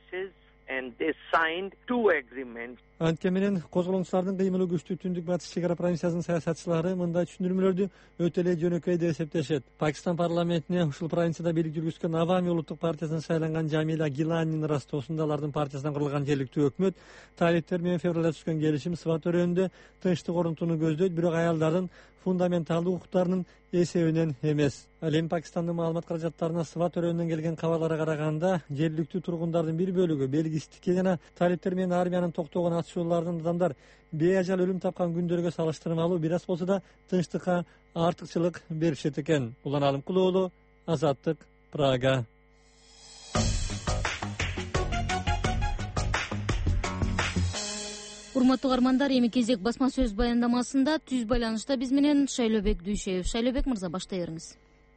Анткени менен козголоңчулардын кыймылы күчтүү Түндүк батыш чек ара провинциясынын саясатчылары мындай түшүндүрмөлөрдү өтө эле жөнөкөй деп эсептешет. Пакистан парламентине ушул провинцияда бийлик жүргүзгөн Авами улуттук партиясынан шайланган Жамила Гиланинин ыраазычылыгында алардын партиясынан курулган жергиликтүү өкмөт талиптер менен февралда түзгөн келишим Сват өрөөнүндө тынчтык орнотууну көздөйт, бирок аялдардын фундаменталдуу укуктарынын эсебинен эмес. Ал эми Пакистандын маалымат каражаттарына Сват өрөөнүнөн келген кабарларга караганда, жергиликтүү тургундардын бир бөлүгү белгисиздикке жана талиптер менен армиянын токтогон атышууларынан адамдар бейажал өлүм тапкан күндөргө салыштырмалуу бир аз болсо да тынчтыкка артыкчылык беришет экен. Улан Алымкулуу, Азаттык, Прага. Урматтуу угармандар, эми кезек басма сөз баяндамасында түз байланышта биз менен Шайлообек Дүйшеев. Шайлообек мырза, баштай бериңиз.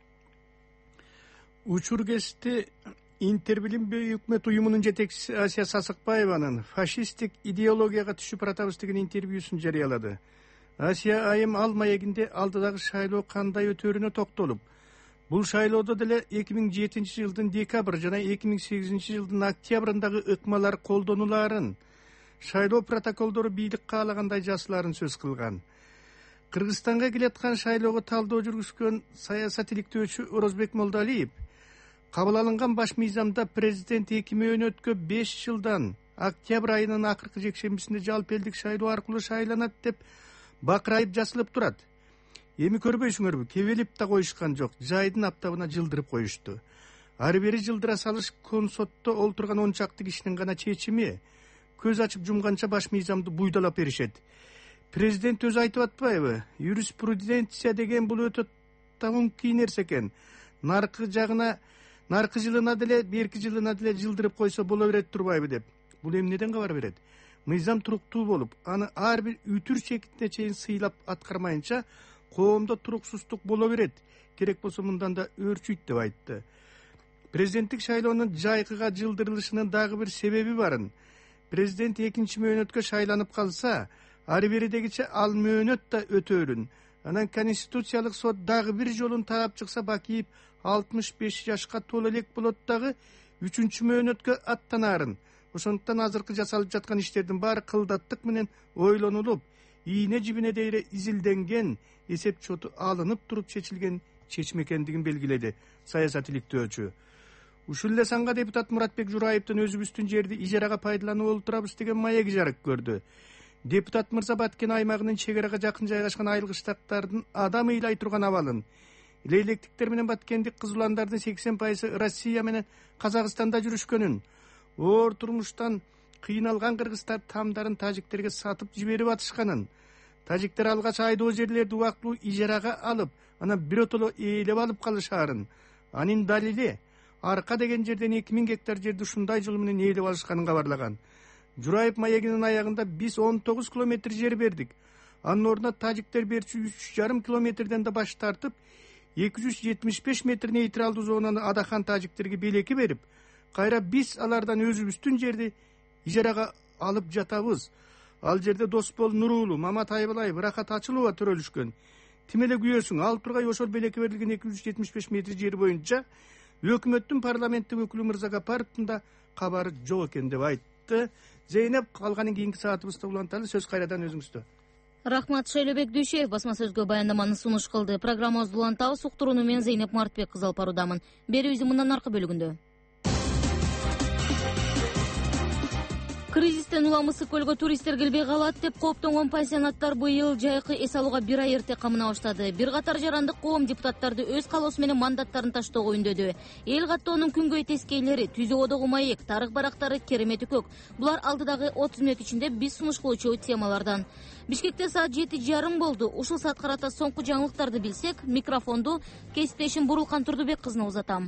Учур кесте Интербилим өкмөт уюмунун жетекчиси Асия Сасыкбаеванын фашисттик идеологияга түшүп баратабыз деген интервьюсун жарыялады. Асия айым ал маегинде алдыдагы шайлоо кандай өтөөрүнө токтолуп, бул шайлоодо деле эки миң жетинчи жылдын декабрь жана эки миң сегизинчи жылдын октябрындагы ыкмалар колдонуларын, шайлоо протоколдору бийлик каалагандай жасыларын сөз кылган. Кыргызстанга келаткан шайлоого талдоо жүргүзгөн саясат иликтөөчү Орозбек Молдалиев кабыл алынган баш мыйзамда президент эки мөөнөткө беш жылдан октябрь айынын акыркы жекшембисинде жалпы элдик шайлоо аркылуу шайланат деп бакырайып жасылып турат. Эми көрбөйсүңөрбү, кебелип да коюшкан жок, жайдын аптабына жылдырып коюшту. Ары бери жылдыра салыш консотто олтурган он чакты кишинин гана чечими. Көз ачып жумганча баш мыйзамды буйдалап беришет. Президент өзү айтып атпайбы? Юриспруденция деген бул өтө таң нерсе экен. Наркы жагына, наркы жылына деле, берки жылына деле жылдырып койсо боло берет турбайбы деп. Бул эмнеден кабар берет? Мыйзам туруктуу болуп, аны ар бир үтүр чекитине чейин сыйлап аткармайынча коомдо туруксуздук боло берет. Керек болсо мындан да өөрчүйт деп айтты. Президенттик шайлоонун жайкыга жылдырылышынын дагы бир себеби барын. Президент экинчи мөөнөткө шайланып калса, ары беридегиче ал мөөнөт да өтөөрүн. Анан Конституциялык сот дагы бир жолун таап чыкса, Бакиев алтымыш беш жашка толо элек болот дагы үчүнчү мөөнөткө аттанаарын. Ошондуктан азыркы жасалып жаткан иштердин баары кылдаттык менен ойлонулуп, ийне жибине дейре изилденген, эсеп чоту алынып туруп чечилген чечим экендигин белгиледи саясат иликтөөчү. Ушул эле санга депутат Муратбек Жураевдин өзүбүздүн жерди ижарага пайдаланып олтурабыз деген маеги жарык көрдү. Депутат мырза Баткен аймагынын чек арага жакын жайгашкан айыл кыштактардын адам ыйлай турган абалын, Лейлектиктер менен Баткендик кызыландардын сексен пайызы Россия менен Казакстанда жүрүшкөнүн, оор турмуштан кыйналган кыргыздар тамдарын тажиктерге сатып жиберип атышканын, тажиктер алгач айдоо жерлерди убактылуу ижарага алып, анан биротоло ээлеп алып калышаарын, анын далили арка деген жерден эки миң гектар жерди ушундай жол менен ээлеп алышканын кабарлаган. Жураев маегинин аягында биз он тогуз километр жер бердик. Анын ордуна тажиктер берчү үч жарым километрден да баш тартып, эки жүз жетимиш беш метр нейтралдуу зонаны Адахан тажиктерге белеки берип, кайра биз алардан өзүбүздүн жерди ижарага алып жатабыз. Ал жерде Досбол Нурулу, Мамат Айбалаев, Рахат Ачылова төрөлүшкөн. Тим эле күйөөсүң ал тургай ошол белеки берилген эки жүз жетимиш беш метр жер боюнча өкмөттүн парламенттик өкүлү Мырза Гапаровдун да кабары жок экен деп айтты. Зейнеп, калганын кийинки саатыбызда уланталы. Сөз кайрадан өзүңүздө. Рахмат. Шайлебек Дүйшеев басма сөзгө баяндаманы сунуш кылды. Программабызды улантабыз. Уктурууну мен Зейнеп Мартбек кызы алып баруудамын. Берүүбүздүн мындан аркы бөлүгүндө кризистен улам ысык көлгө туристтер келбей калат деп кооптонгон пансионаттар быйыл жайкы эс алууга бир ай эрте камына баштады. Бир катар жарандык коом депутаттарды өз калоосу менен мандаттарын таштоого үндөдү. Эл каттоонун күнгөй тескейлери, түзү одогу маек, тарых барактары керемети көк. Булар алдыдагы отуз мүнөт ичинде биз сунуш кылуучу темалардан. Бишкекте саат жети жарым болду. Ушул саат карата соңку жаңылыктарды билсек, микрофонду кесиптешим Бурулкан Турдубек кызына узатам.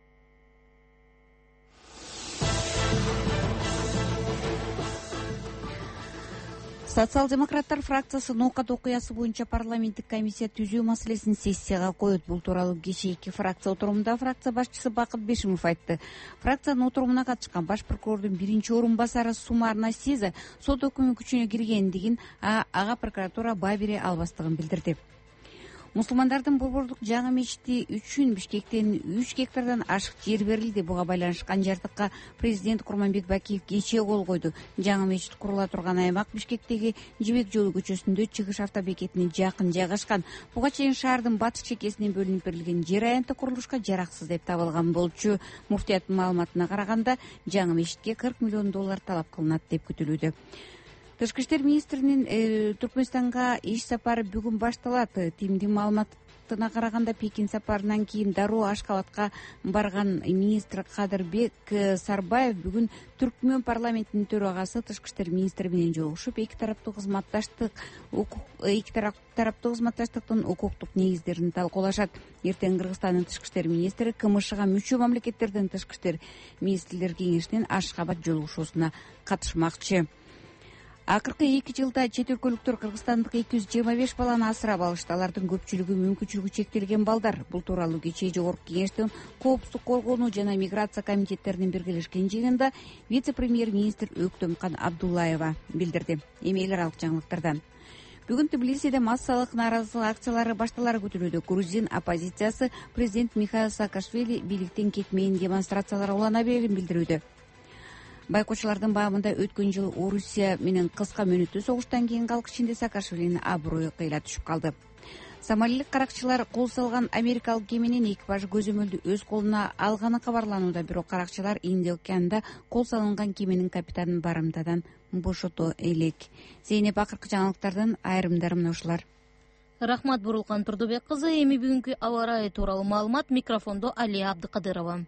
Социал-демократтар фракциясы Ноокат окуясы боюнча парламенттик комиссия түзүү маселесин сессияга коет. Бул тууралуу кечээки фракция отурумунда фракция башчысы Бакыт Бешимов айтты. Фракциянын отурумуна катышкан баш прокурордун биринчи орун басары Сумар Насиза сот өкүмү күчүнө киргендигин, ага прокуратура баа бере албастыгын билдирди. Мусулмандардын борбордук жаңы мечити үчүн Бишкектен үч гектардан ашык жер берилди. Буга байланышкан жардыкка президент Курманбек Бакиев кечээ кол койду. Жаңы мечит курула турган аймак Бишкектеги Жибек жолу көчөсүндө чыгыш автобекетине жакын жайгашкан. Буга чейин шаардын батыш чекесинен бөлүнүп берилген жер аянты курулушка жараксыз деп табылган болчу. Муфтияттын маалыматына караганда жаңы мечитке кырк миллион доллар талап кылынат деп күтүлүүдө. Тышкы иштер министринин Түркмөнстанга иш сапары бүгүн башталат. Тимдин маалыматына караганда Пекин сапарынан кийин дароо Ашкабадка барган министр Кадырбек Сарбаев бүгүн Түркмөн парламентинин төрагасы Тышкы иштер министри менен жолугушуп, эки тараптуу кызматташтык эки тараптуу кызматташтыктын укуктук негиздерин талкуулашат. Эртең Кыргызстандын Тышкы иштер министри КМШга мүчө мамлекеттердин тышкы иштер министрлер кеңешинин Ашкабад жолугушуусуна катышмакчы. Акыркы эки жылда чет өлкөлүктөр Кыргызстандык эки жүз жыйырма беш баланы асырап алышты. Алардын көпчүлүгү мүмкүнчүлүгү чектелген балдар. Бул тууралуу кечээ Жогорку Кеңештин Коопсуздук коргонуу жана миграция комитеттеринин биргелешкен жыйынында вице-премьер-министр Өктөмкан Абдуллаева билдирди. Эми эл аралык жаңылыктардан. Бүгүн Тбилисиде массалык нааразылык акциялары башталары күтүлүүдө. Грузин оппозициясы президент Михаил Саакашвили бийликтен кетмейин демонстрациялар улана берерин билдирүүдө. Байкоочулардын баамында өткөн жылы Орусия менен кыска мөөнөттүү согуштан кийин калк ичинде Саакашвилинин аброю кыйла түшүп калды. Сомалилик каракчылар кол салган америкалык кеменин экипажы көзөмөлдү өз колуна алганы кабарланууда, бирок каракчылар Индия океанында кол салынган кеменин капитанын барымтадан бошото элек. Зейнеп, акыркы жаңылыктардын айрымдары мына ушулар. Рахмат, Бурулкан Турдубек кызы. Эми бүгүнкү аба ырайы тууралуу маалымат. Микрофондо Алия Абдыкадырова.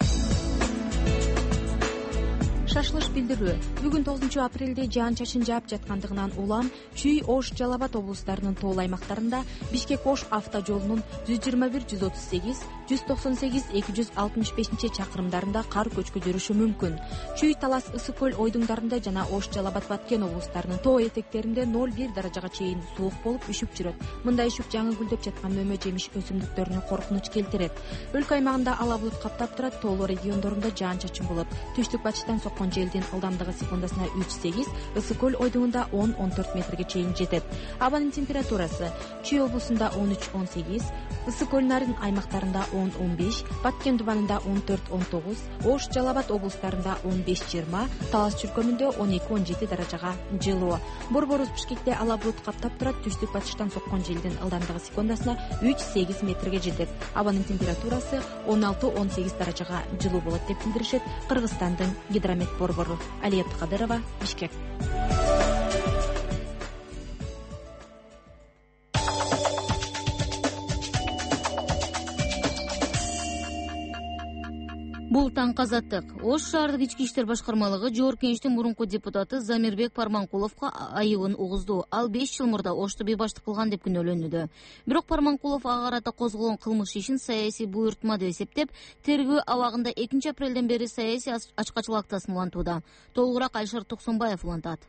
Шашлыш билдирүү. Бүгүн тогузунчу апрелде жаан-чачын жаап жаткандыгынан улам Чүй, Ош, Жалал Абад облустарынын тоо аймактарында Бишкек-Ош автожолунун жүз жыйырма бир жүз отуз сегиз, жүз токсон сегиз, эки жүз алтымыш бешинчи чакырымдарында кар көчкү жүрүшү мүмкүн. Чүй, Талас, Ысык көл ойдуңдарында жана Ош, Жалал Абад, Баткен облустарынын тоо этектеринде ноль бир даражага чейин суук болуп үшүп жүрөт. Мындай үшүп жаңы гүлдөп жаткан мөмө жемиш өсүмдүктөрүнө коркунуч келтирет. Өлкө аймагында ала булут каптап турат, тоолуу региондорунда жаан-чачын болот. Түштүк батыштан соккон желдин ылдамдыгы секундасына үч сегиз, Ысык көл ойдуңунда он он төрт метрге чейин жетет. Абанын температурасы Чүй облусунда он үч он сегиз, Ысык көл нарын аймактарында он он беш, Баткен дубанында он төрт он тогуз, Ош, Жалал Абад облустарында он беш жыйырма, Талас чүркөмүндө он эки он жети даражага жылуу. Борборубуз Бишкекте ала булут каптап турат, түштүк батыштан соккон желдин ылдамдыгы секундасына үч сегиз метрге жетет. Абанын температурасы он алты он сегиз даражага жылуу болот деп билдиришет Кыргызстандын гидромет борбору. Алия Абдыкадырова, Бишкек. Бул таң казаттык. Ош шаардык ички иштер башкармалыгы Жогорку Кеңештин мурунку депутаты Замирбек Парманкуловго айыбын угузду. Ал беш жыл мурда Ошту бейбаштык кылган деп күнөөлөнүүдө. Бирок Парманкулов ага карата козголгон кылмыш ишин саясий буйртма деп эсептеп, тергөө абагында экинчи апрелден бери саясий ачкачылык актасын улантууда. Толугураак Алишер Токсонбаев улантат.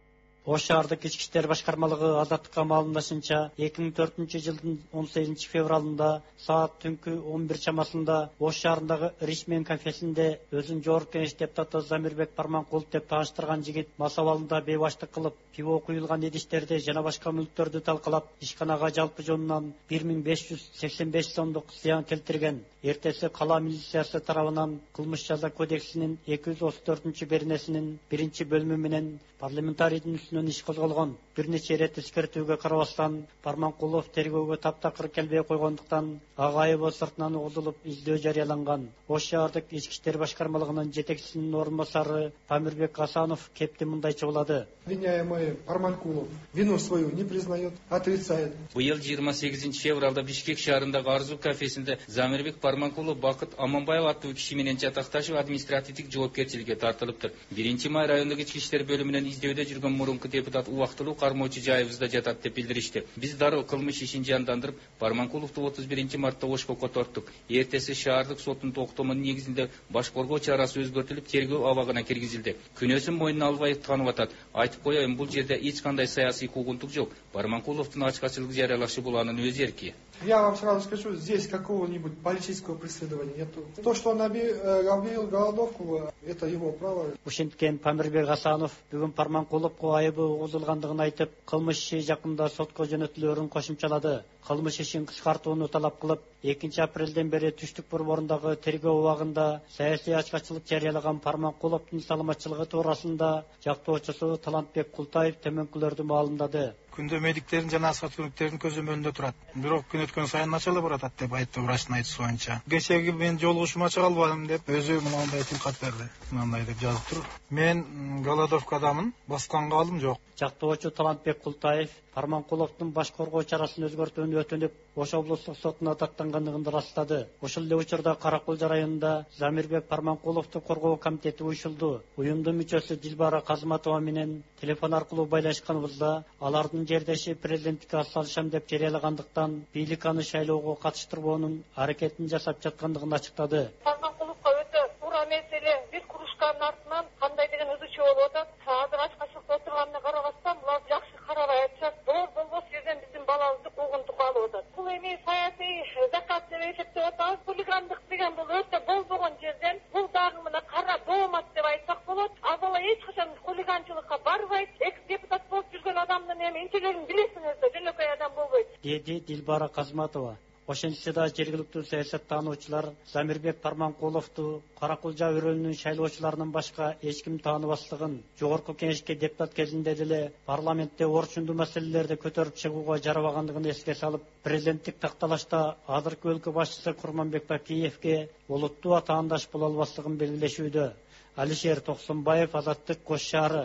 Ош шаардык ички иштер башкармалыгы Азаттыкка маалымдашынча эки миң төртүнчү жылдын он сегизинчи февралында саат түнкү он бир чамасында Ош шаарындагы Ришмен кафесинде өзүн Жогорку Кеңеш депутаты Замирбек Парманкулов деп тааныштырган жигит маса абалында бейбаштык кылып, пиво куюлган идиштерди жана башка мүлктөрдү талкалап, ишканага жалпы жонунан бир миң беш жүз сексен беш сомдук зыян келтирген. Эртеси кала милициясы тарабынан кылмыш жаза кодексинин эки жүз отуз төртүнчү беренесинин биринчи бөлүмү менен парламентарийдин үстүнөн иш козголгон. Бир нече ирет эскертүүгө карабастан Парманкулов тергөөгө таптакыр келбей койгондуктан ага айыбы сыртынан угузулуп издөө жарыяланган. Ош шаардык ички иштер башкармалыгынын жетекчисинин орун басары Тамирбек Асанов кепти мындайча улады. Обвиняемый Парманкулов вину свою не признает, отрицает. Быйыл жыйырма сегизинчи февралда Бишкек шаарындагы Арзу кафесинде Замирбек Парманкулов Бакыт Аманбаев аттуу киши менен чатакташып административдик жоопкерчиликке тартылыптыр. биринчи май райондук ички иштер бөлүмүнөн издөөдө жүргөн мурунку депутат убактылуу кармоочу жайыбызда жатат деп билдиришти. Биз дароо кылмыш ишин жандандырып, Парманкуловду отуз биринчи мартта Ошко которттук. Эртеси шаардык соттун токтомунун негизинде баш коргоо чарасы өзгөртүлүп, тергөө абагына киргизилди. Күнөөсүн мойнуна албай таанып атат. Айтып коеюн, бул жерде эч кандай саясий куугунтук жок. Парманкуловдун ачкачылык жарыялашы бул анын өз эрки. Я вам сразу скажу, здесь какого-нибудь политического преследования нету. То, что он объявил голодовку, это его право. Ушинткен Тамирбек Асанов бүгүн Парманкуловго айыбы угузулгандыгын айтып, кылмыш иши жакында сотко жөнөтүлөөрүн кошумчалады. Кылмыш ишин кыскартууну талап кылып, экинчи апрелден бери түштүк борборундагы тергөө убагында саясий ачкачылык жарыялаган Парманкуловдун саламатчылыгы туурасында жактоочусу Талантбек Култаев төмөнкүлөрдү маалымдады. Күндө медиктердин жана асат көмөктөрдүн көзөмөлүндө турат. Бирок күн өткөн сайын начарлап баратат деп айтты врачтын айтуусунча. Кечеги мен жолугушума чыга албадым деп өзү мындай тилкат берди. Мындай деп жазып тур. Мен голодовкадамын, басканга алым жок. Жактоочу Талантбек Култаев Парманкуловдун баш коргоо чарасын өзгөртүүнү өтүнүп, Ош облустук сотуна даттангандыгын ырастады. Ошол эле учурда Каракулжа районунда Замирбек Парманкуловду коргоо комитети уюшулду. Уюмдун мүчөсү Дилбара Казматова менен телефон аркылуу байлашканыбызда алардын жердеши президенттикке атсалышам деп жарыялагандыктан бийлик аны шайлоого катыштырбоонун аракетин жасап жаткандыгын ачыктады. Парманкуловго өтө туура меселе бир кружканын артынан кандай деген өзүчө болуп атат. Азыр ачкачылыкта отурганына карабастан булар жакшы карабай айтышат. Доор болбос жерден биздин балабызды куугунтук алып атат. Бул эми саясий закат деп эсептеп атабыз. Хулигандык деген бул өтө болбогон жерден бул дагы мына кара доомат деп айтсак болот. Ал бала эч качан хулиганчылыкка барбайт. Экс депутат болуп жүргөн адамдын эми интелегин билесиңиз да, жөнөкөй адам болбойт, деди Дилбара Казматова. Ошентсе да жергиликтүү саясаттануучулар Замирбек Парманкуловду Каракулжа өрөөнүнүн шайлоочуларынан башка эч ким тааныбастыгын, Жогорку Кеңешке депутат кезинде деле парламентте орчундуу маселелерди көтөрүп чыгууга жарабагандыгын эске салып, президенттик такталашта азыркы өлкө башчысы Курманбек Бакиевге олуттуу атаандаш боло албастыгын белгилешүүдө. Алишер Токсонбаев, Азаттык, Ош шаары.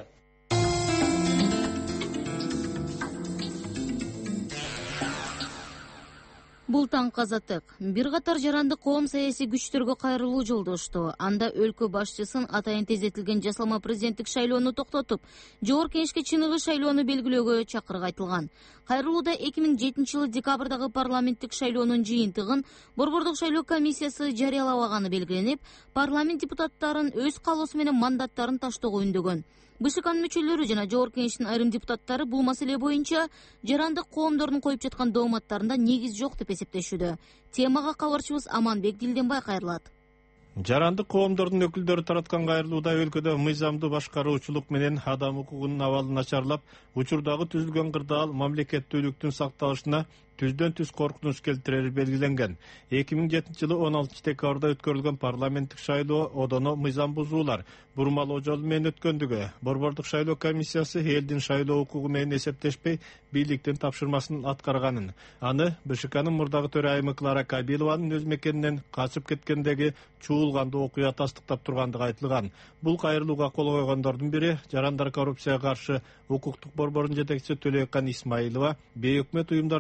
Бул таң казаттык. Бир катар жаранды коом саясий күчтөргө кайрылуу жолдошту. Анда өлкө башчысын атайын тездетилген жасалма президенттик шайлоону токтотуп, Жогорку Кеңешке чыныгы шайлоону белгилөөгө чакырык айтылган. Кайрылууда эки миң жетинчи жылы декабрдагы парламенттик шайлоонун жыйынтыгын Борбордук шайлоо комиссиясы жарыялабаганы белгиленип, парламент депутаттарын өз каалоосу менен мандаттарын таштоого үндөгөн. БШКнын мүчөлөрү жана Жогорку Кеңештин айрым депутаттары бул маселе боюнча жарандык коомдордун коюп жаткан дооматтарында негиз жок деп эсептешүүдө. Темага кабарчыбыз Аманбек Дилденбай кайрылат. Жарандык коомдордун өкүлдөрү тараткан кайрылууда өлкөдө мыйзамдуу башкаруучулук менен адам укугунун абалы начарлап, учурдагы түзүлгөн кырдаал мамлекеттүүлүктүн сакталышына түздөн түз коркунуч келтирери белгиленген. эки миң жетинчи жылы он алтынчы декабрда өткөрүлгөн парламенттик шайлоо одоно мыйзам бузуулар, бурмалоо жолу менен өткөндүгү, Борбордук шайлоо комиссиясы элдин шайлоо укугу менен эсептешпей бийликтин тапшырмасын аткарганын, аны БШКнын мурдагы төрайымы Клара Кабилованын өз мекенинен качып кеткендеги чуулгандуу окуя тастыктап тургандыгы айтылган. Бул кайрылууга кол койгондордун бири Жарандар коррупцияга каршы укуктук борборунун жетекчиси Төлөйкан Исмаилова, бейөкмөт уюмдардын өкүлдөрү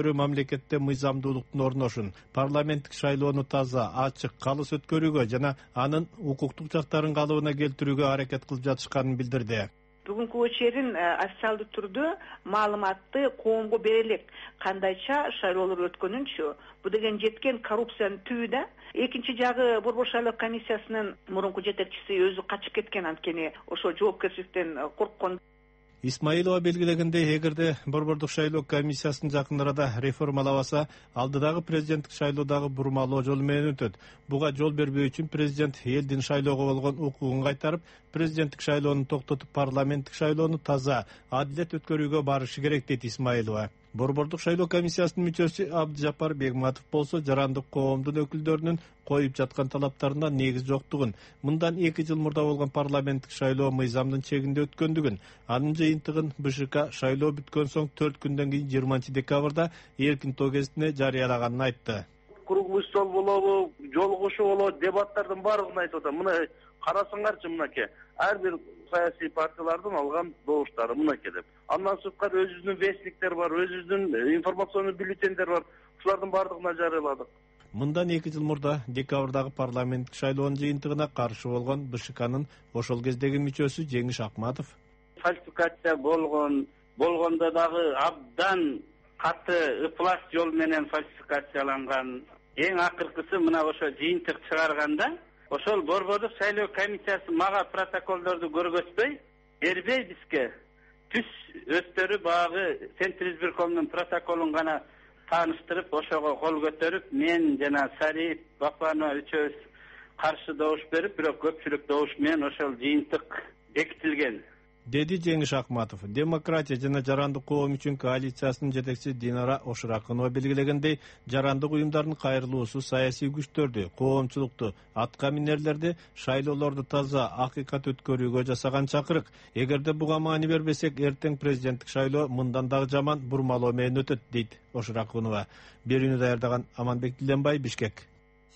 өткөрүү мамлекетте мыйзамдуулуктун орношун, парламенттик шайлоону таза, ачык, калыс өткөрүүгө жана анын укуктук жактарын калыбына келтирүүгө аракет кылып жатышканын билдирди. Бүгүнкү очерин официалдуу түрдө маалыматты коомго берелик. Кандайча шайлоолор өткөнүнчү. Бу деген жеткен коррупциянын түбү да. Экинчи жагы Борбор шайлоо комиссиясынын мурунку жетекчиси өзү качып кеткен, анткени ошо жоопкерчиликтен корккон. Исмаилова белгилегендей, эгерде Борбордук шайлоо комиссиясын жакын арада реформалабаса, алдыдагы президенттик шайлоодагы бурмалоо жолу менен өтөт. Буга жол бербөө үчүн президент элдин шайлоого болгон укугун кайтарып, президенттик шайлоону токтотуп, парламенттик шайлоону таза, адилет өткөрүүгө барышы керек, дейт Исмаилова. Борбордук шайлоо комиссиясынын мүчөсү Абдыжапар Бегматов болсо, жарандык коомдун өкүлдөрүнүн коюп жаткан талаптарына негиз жоктугун, мындан эки жыл мурда болгон парламенттик шайлоо мыйзамдын чегинде өткөндүгүн, анын жыйынтыгын БШК шайлоо бүткөн соң төрт күндөн кийин жыйырманчы декабрда эркин тоо гезитине жарыялаганын айтты. Круглый стол болобу, жолугушуу болобу, дебаттардын баардыгын айтып атам. Мына карасаңарчы, мынакей ар бир саясий партиялардын алган добуштары мынакей деп. Андан сырткары өзүбүздүн вестниктер бар, өзүбүздүн информационный бюллетендер бар. Ушулардын баардыгына жарыяладык. Мындан эки жыл мурда декабрдагы парламенттик шайлоонун жыйынтыгына каршы болгон БШКнын ошол кездеги мүчөсү Жеңиш Акматов. Фальсификация болгон, болгондо дагы абдан каты ыплас жол менен фальсификацияланган. Эң акыркысы мына ошо жыйынтык чыгарганда, ошол Борбордук шайлоо комиссиясы мага протоколдорду көргөзбөй, бербей бизге түз өстөрү багы Центризбиркомдун протоколун гана тааныштырып, ошого кол көтөрүп, мен жана Сариев, Бакпанова үчөөбүз каршы добуш берип, бирок көпчүлүк добуш менен ошол жыйынтык бекитилген, деди Жеңиш Акматов. Демократия жана жарандык коом үчүн коалициясынын жетекчиси Динара Ошуракынова белгилегендей, жарандык уюмдардын кайрылуусу саясий күчтөрдү, коомчулукту, атка минерлерди, шайлоолорду таза, акыйкат өткөрүүгө жасаган чакырык. Эгерде буга маани бербесек, эртең президенттик шайлоо мындан дагы жаман бурмалоо менен өтөт, дейт Ошуракынова. Берүүнү даярдаган Аманбек Диленбай, Бишкек.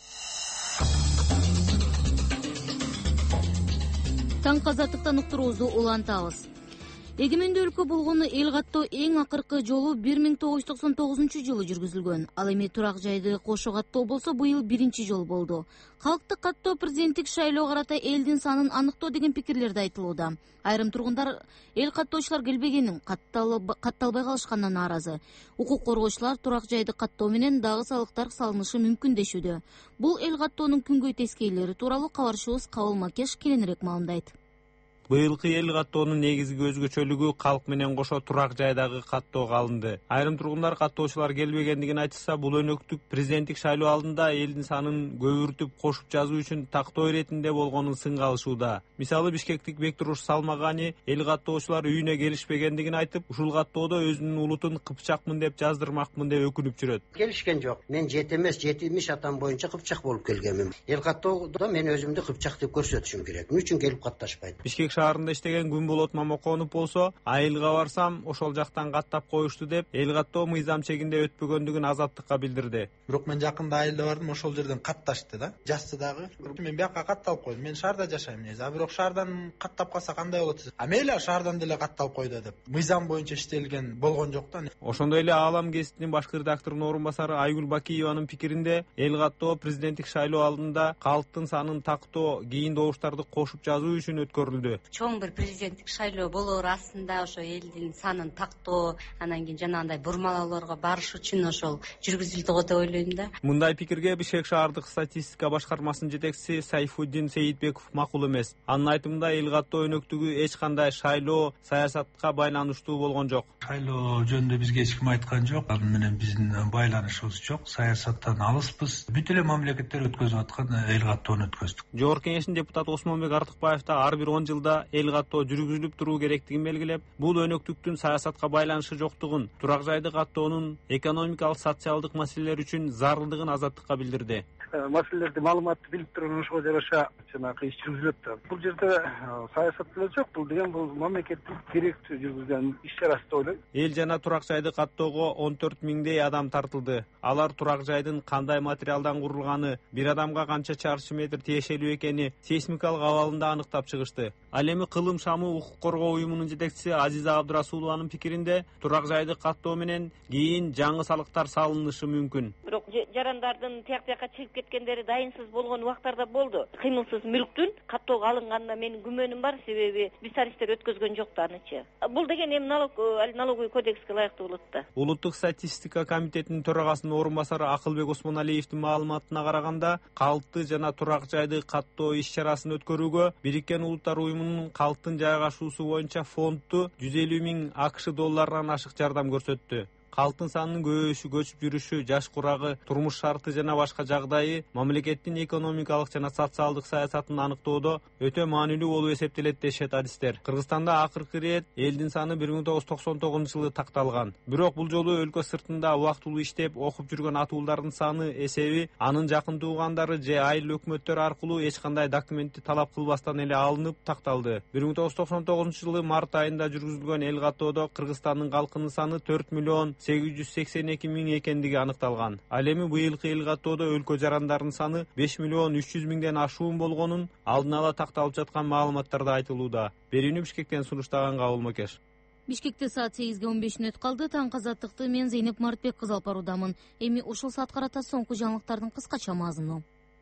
Таң азаттыктан уктуруубузду улантабыз. Эгемендүү өлкө болгону эл каттоо эң акыркы жолу бир миң тогуз жүз токсон тогузунчу жылы жүргүзүлгөн. Ал эми турак жайды кошо каттоо болсо, быйыл биринчи жол болду. Калктык каттоо президенттик шайлоого карата элдин санын аныктоо деген пикирлерди айтылууда. Айрым тургундар эл каттоочулар келбегенин, катталбай калышканына нааразы. Укук коргоочулар турак жайды каттоо менен дагы салыктар салынышы мүмкүн дешүүдө. Бул эл каттоонун күнгөй тескейлери тууралуу кабарчыбыз Кабыл Макеш кененирээк маалымдайт. Быйылкы эл каттоонун негизги өзгөчөлүгү калк менен кошо турак жайдагы каттоого алынды. Айрым тургундар каттоочулар келбегендигин айтышса, бул өнөктүк президенттик шайлоо алдында элдин санын көбүртүп кошуп жазуу үчүн тактоо иретинде болгонун сынга алышууда. Мисалы, бишкектик Бектуруш Салмагани эл каттоочулар үйүнө келишпегендигин айтып, ушул каттоодо өзүнүн улутун кыпчакмын деп жаздырмакмын деп өкүнүп жүрөт. Келишкен жок. Мен жети эмес, жетимиш атам боюнча кыпчак болуп келгенмин. Эл каттоодо мен өзүмдү кыпчак деп көрсөтүшүм керек. Эмне үчүн келип катташпайт? Бишкек шаарында иштеген Күнболот Мамоконов болсо, айылга барсам ошол жактан каттап коюшту деп, эл каттоо мыйзам чегинде өтпөгөндүгүн Азаттыкка билдирди. Бирок мен жакында айылда бардым, ошол жерден катташты да. Жасты дагы. Мен бияка катталып койдум. Мен шаарда жашайм нези. А бирок шаардан каттап калса кандай болот? А мейли шаардан деле катталып койду деп. Мыйзам боюнча иштелген болгон жок да. Ошондой эле Аалам гезитинин башкы редакторунун орун басары Айгүл Бакиеванын пикиринде, эл каттоо президенттик шайлоо алдында калктын санын тактоо, кийин добуштарды кошуп жазуу үчүн өткөрүлдү. Чоң бир президенттик шайлоо болоор астында ошо элдин санын тактоо, анан кийин жанагындай бурмалоолорго барыш үчүн ошол жүргүзүлдү го деп ойлойм да. Мындай пикирге Бишкек шаардык статистика башкармасынын жетекчиси Сайфуддин Сейитбеков макул эмес. Анын айтымында, эл каттоо өнөктүгү эч кандай шайлоо саясатка байланыштуу болгон жок. Шайлоо жөнүндө бизге эч ким айткан жок. Ал менен биздин байланышыбыз жок. Саясаттан алыспыз. Бүт эле мамлекеттер өткөзүп аткан эл каттоону өткөздүк. Жогорку Кеңештин депутаты Осмонбек Артыкбаев да ар бир он жылда эл каттоо жүргүзүлүп туруу керектигин белгилеп, бул өнөктүктүн саясатка байланышы жоктугун, турак жайды каттоонун экономикалык, социалдык маселелер үчүн зарылдыгын Азаттыкка билдирди. Маселелерди маалыматты билип турган ошого жараша жанагы иш жүргүзүлөт да. Бул жерде саясат деле жок, бул деген бул мамлекеттик керектүү жүргүзгөн иш чарасы деп ойлойм. Эл жана турак жайды каттоого он төрт миңдей адам тартылды. Алар турак жайдын кандай материалдан курулганы, бир адамга канча чарчы метр тиешелүү экени сейсмикалык абалында аныктап чыгышты. Ал эми Кылым шамы укук коргоо уюмунун жетекчиси Азиза Абдырасулованын пикиринде турак жайды каттоо менен кийин жаңы салыктар салынышы мүмкүн. Бирок жарандардын тияк бияка чыгып кеткендери дайынсыз болгон убактарда болду. Кыймылсыз мүлктүн каттоого алынганына менин күмөнүм бар, себеби специалисттер өткөзгөн жок да анычы. Бул деген эми налог налоговый кодекске ылайыктуу болот да. Улуттук статистика комитетинин төрагасынын орун басары Акылбек Осмоналиевдин маалыматына караганда, калкты жана турак жайды каттоо иш-чарасын өткөрүүгө Бириккен Улуттар уюмунун калктын жайгашуусу боюнча фонду жүз элүү миң АКШ долларынан ашык жардам көрсөттү. Калктын санынын көбөйүшү, көчүп жүрүшү, жаш курагы, турмуш шарты жана башка жагдайы мамлекеттин экономикалык жана социалдык саясатын аныктоодо өтө маанилүү болуп эсептелет дешет адистер. Кыргызстанда акыркы ирет элдин саны бир миң тогуз жүз токсон тогузунчу жылы такталган. Бирок бул жолу өлкө сыртында убактылуу иштеп, окуп жүргөн атуулардын саны эсеби анын жакын туугандары же айыл өкмөттөр аркылуу эч кандай документти талап кылбастан эле алынып такталды. бир миң тогуз жүз токсон тогузунчу жылы март айында жүргүзүлгөн эл каттоодо Кыргызстандын калкынын саны төрт миллион сегиз жүз сексен эки миң экендиги аныкталган. Ал эми быйылкы эл каттоодо өлкө жарандарынын саны беш миллион үч жүз миңден ашуун болгонун алдын ала такталып жаткан маалыматтарда айтылууда. Берүүнү Бишкектен сунуштаган Кабыл Макеш. Бишкекте саат сегизге он беш мүнөт калды. Таң азаттыкты мен Зейнеп Мартбек кызы алып баруудамын. Эми ушул саат карата соңку жаңылыктардын кыскача мазмуну.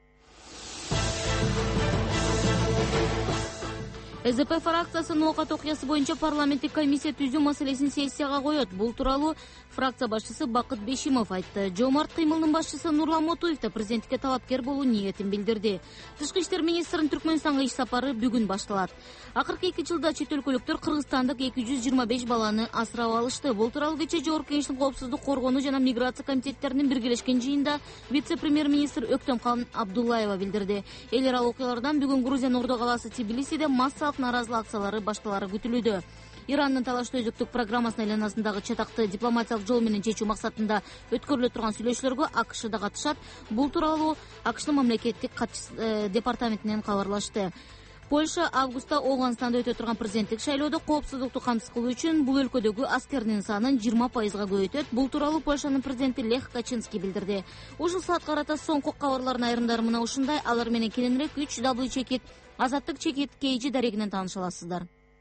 СДП фракциясы ноокат окуясы боюнча парламенттик комиссия түзүү маселесин сессияга коет. Бул тууралуу фракция башчысы Бакыт Бешимов айтты. Жомарт кыймылдын башчысы Нурлан Мотуев да президентке талапкер болуу ниетин билдирди. Тышкы иштер министринин Түркмөнстанга иш сапары бүгүн башталат. Акыркы эки жылда чет өлкөлүктөр кыргызстандык эки жүз жыйырма беш баланы асырап алышты. Бул тууралуу кечээ Жогорку Кеңештин коопсуздук коргонуу жана миграция комитеттеринин биргелешкен жыйынында вице-премьер-министр Өктөмкалын Абдуллаева билдирди. Эл аралык окуялардан бүгүн Грузиянын Ордо калаасы Тбилисиде массалык нааразылык акциялары башталары күтүлүүдө. Ирандын талаштуу өзөктүк программасынын айланасындагы чатакты дипломатиялык жол менен чечүү максатында өткөрүлө турган сүйлөшүүлөргө АКШ да катышат. Бул тууралуу АКШнын мамлекеттик катчысы департаментинен кабарлашты. Польша августта Ооганстанда өтө турган президенттик шайлоодо коопсуздукту камсыз кылуу үчүн бул өлкөдөгү аскердин санын жыйырма пайызга көбөйтөт. Бул тууралуу Польшанын президенти Лех Качинский билдирди. Ушул саат карата соңку кабарлардын айрымдары мына ушундай. Алар менен кийинирээк үч W чекит азаттык чекит кейжи дарегинен тааныша аласыздар.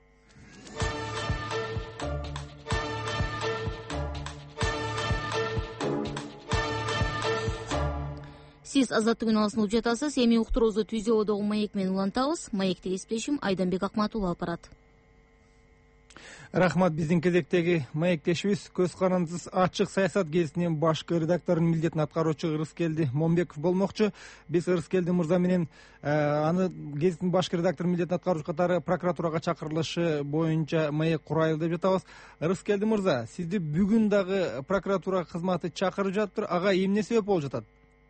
Сиз азаттык үн алысын угуп жатасыз. Эми уктуруубузду Түзүү одогу маек менен улантабыз. Маекти кесиптешим Айданбек Акматулла алып барат. Рахмат. Биздин кезектеги маектешибиз көз карандысыз ачык саясат гезитинин башкы редакторунун милдетин аткаруучу Ырыскелди Момбеков болмокчу. Биз Ырыскелди мырза менен аны гезиттин башкы редакторунун милдетин аткаруучу катары прокуратурага чакырылышы боюнча маек курайлы деп жатабыз. Ырыскелди мырза, сизди бүгүн дагы прокуратура кызматы чакырып жатыптыр. Ага эмне себеп болуп жатат?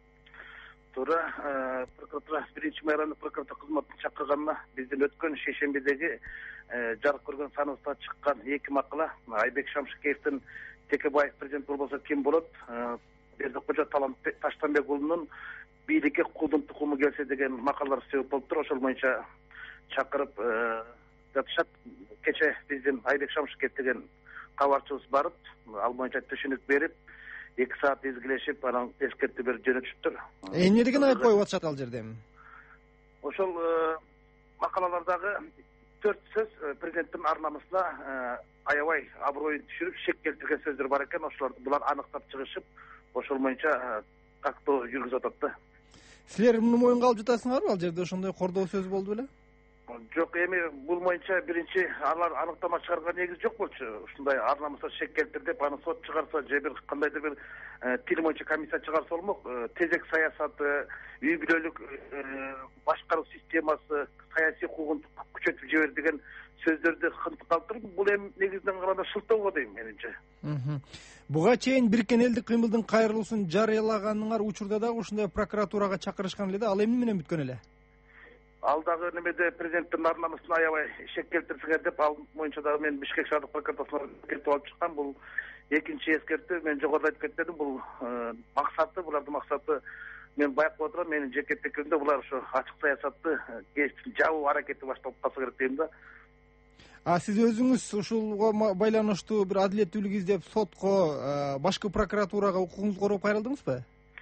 Туура, прокуратура биринчи майрамдык прокуратура кызматын чакырганына биздин өткөн шейшембидеги жарык көргөн саныбызда чыккан эки макала Айбек Шамшыкеевдин Текебаев президент болбосо ким болот, Бердиккожо Таштанбек уулунун бийликке кулдун тукуму келсе деген макалалар себеп болуптур. Ошол боюнча чакырып жатышат. Кече биздин Айбек Шамшыкеев деген кабарчыбыз барып, ал боюнча түшүнүк берип, эки саат изгилешип, анан эскертүү берип жөнөтүптүр. Эмне деген айып коюп атышат ал жерде? Ошол макалалардагы төрт сөз президенттин ар намысына аябай аброюн түшүрүп, шек келтирген сөздөр бар экен. Ошолорду булар аныктап чыгышып, ошол боюнча тактоо жүргүзүп атат да. Силер муну моюнга алып жатасыңарбы? Ал жерде ошондой кордоо сөз болду беле? Жок, эми бул боюнча биринчи алар аныктама чыгарган негиз жок болчу. Ушундай ар намыска шек келтир деп, аны сот чыгарса же бир кандайдыр бир тил боюнча комиссия чыгарса болмок. Тезек саясаты, үй бүлөлүк башкаруу системасы, саясий укугун күчөтүп жиберди деген сөздөрдү кантип калтырып, бул эми негизинен караганда шылтоого дейм менимче. Буга чейин Бириккен элдик кыймылдын кайрылуусун жарыялаганыңар учурда дагы ушундай прокуратурага чакырышкан эле да. Ал эмне менен бүткөн эле? Ал дагы немеде президенттин ар намысына аябай шек келтирсиңер деп, ал боюнча дагы мен Бишкек шаардык прокуратурасына эскертип алып чыккан. Бул экинчи эскертүү. Мен жогоруда айтып кетти, бул максаты, булардын максаты мен байкап отурам, менин жеке пикиримде булар ошо ачык саясатты жабуу аракети башталып калса керек дейм да. А сиз өзүңүз ушулга байланыштуу бир адилеттүүлүк издеп сотко, башкы прокуратурага укугуңузду коргоп кайрылдыңызбы?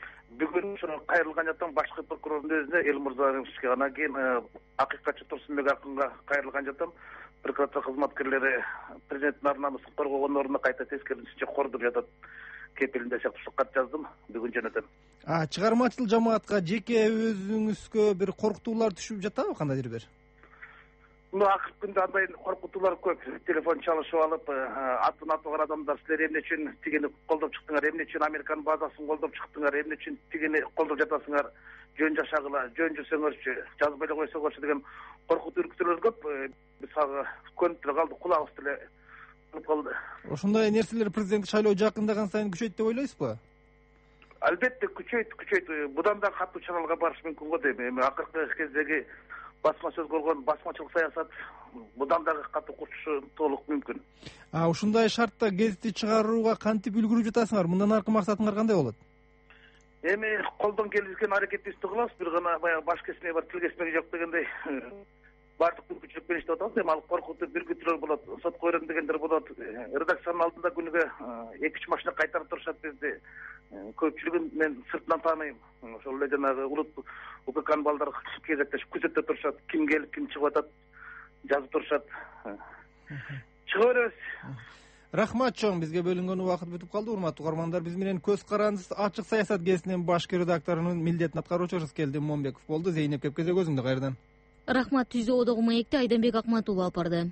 бүгүн ушуну кайрылган жатам башкы прокурордун өзүнө Элмурзаевичке, анан кийин акыйкатчы Турсунбек акынга кайрылган жатам. Прокуратура кызматкерлери президенттин ар намысын коргогон ордуна кайта тескерисинче кордуп жатат кепилинде сыяктуу кат жаздым бүгүн жөнөтөм. А чыгармачыл жамаатка жеке өзүңүзгө бир коркутуулар түшүп жатабы кандайдыр бир? Ну акыркы күндө андай коркутуулар көп. Телефон чалышып алып, атын атыган адамдар силер эмне үчүн тигини колдоп чыктыңар, эмне үчүн Американын базасын колдоп чыктыңар, эмне үчүн тигини колдоп жатасыңар, жөн жашагыла, жөн жүрсөңөрчү, жазбай эле койсоңорчу деген коркутуу үркүтүүлөр көп. Биз ага көнүп деле калдык, кулабыз деле көнүп калды. Ошондой нерселер президенттик шайлоо жакындаган сайын күчөйт деп ойлойсузбу? Албетте күчөйт, күчөйт. Будан да катуу чараларга барыш мүмкүн го дейм. Эми акыркы кездеги басма сөз болгон басмачылык саясат будан дагы катуу курчушу толук мүмкүн. А ушундай шартта гезитти чыгарууга кантип үлгүрүп жатасыңар? Мындан аркы максатыңар кандай болот? Эми колдон келишкен аракетибизди кылабыз, бир гана баягы баш кесмеги бар, тил кесмеги жок дегендей баардык мүмкүнчүлүк беришип атабыз. Эми ал коркутуп бүркүтүүлөр болот, сотко берем дегендер болот. Редакциянын алдында күнүгө эки үч машина кайтарып турушат бизди. Көпчүлүгүн мен сыртынан тааныйм. Ошол эле жанагы улут УККнын балдары кезектешип күзөттө турушат. Ким келип, ким чыгып атат, жазып турушат. Чыга беребиз. Рахмат чоң, бизге бөлүнгөн убакыт бүтүп калды. Урматтуу угармандар, биз менен көз карандысыз ачык саясат гезитинин башкы редакторунун милдетин аткаруучусу Келдин Момбеков болду. Зейнеп Кепкезек өзүңдү кайрадан. Рахмат. Түзү одогу маекти Айданбек Акматулу алып барды.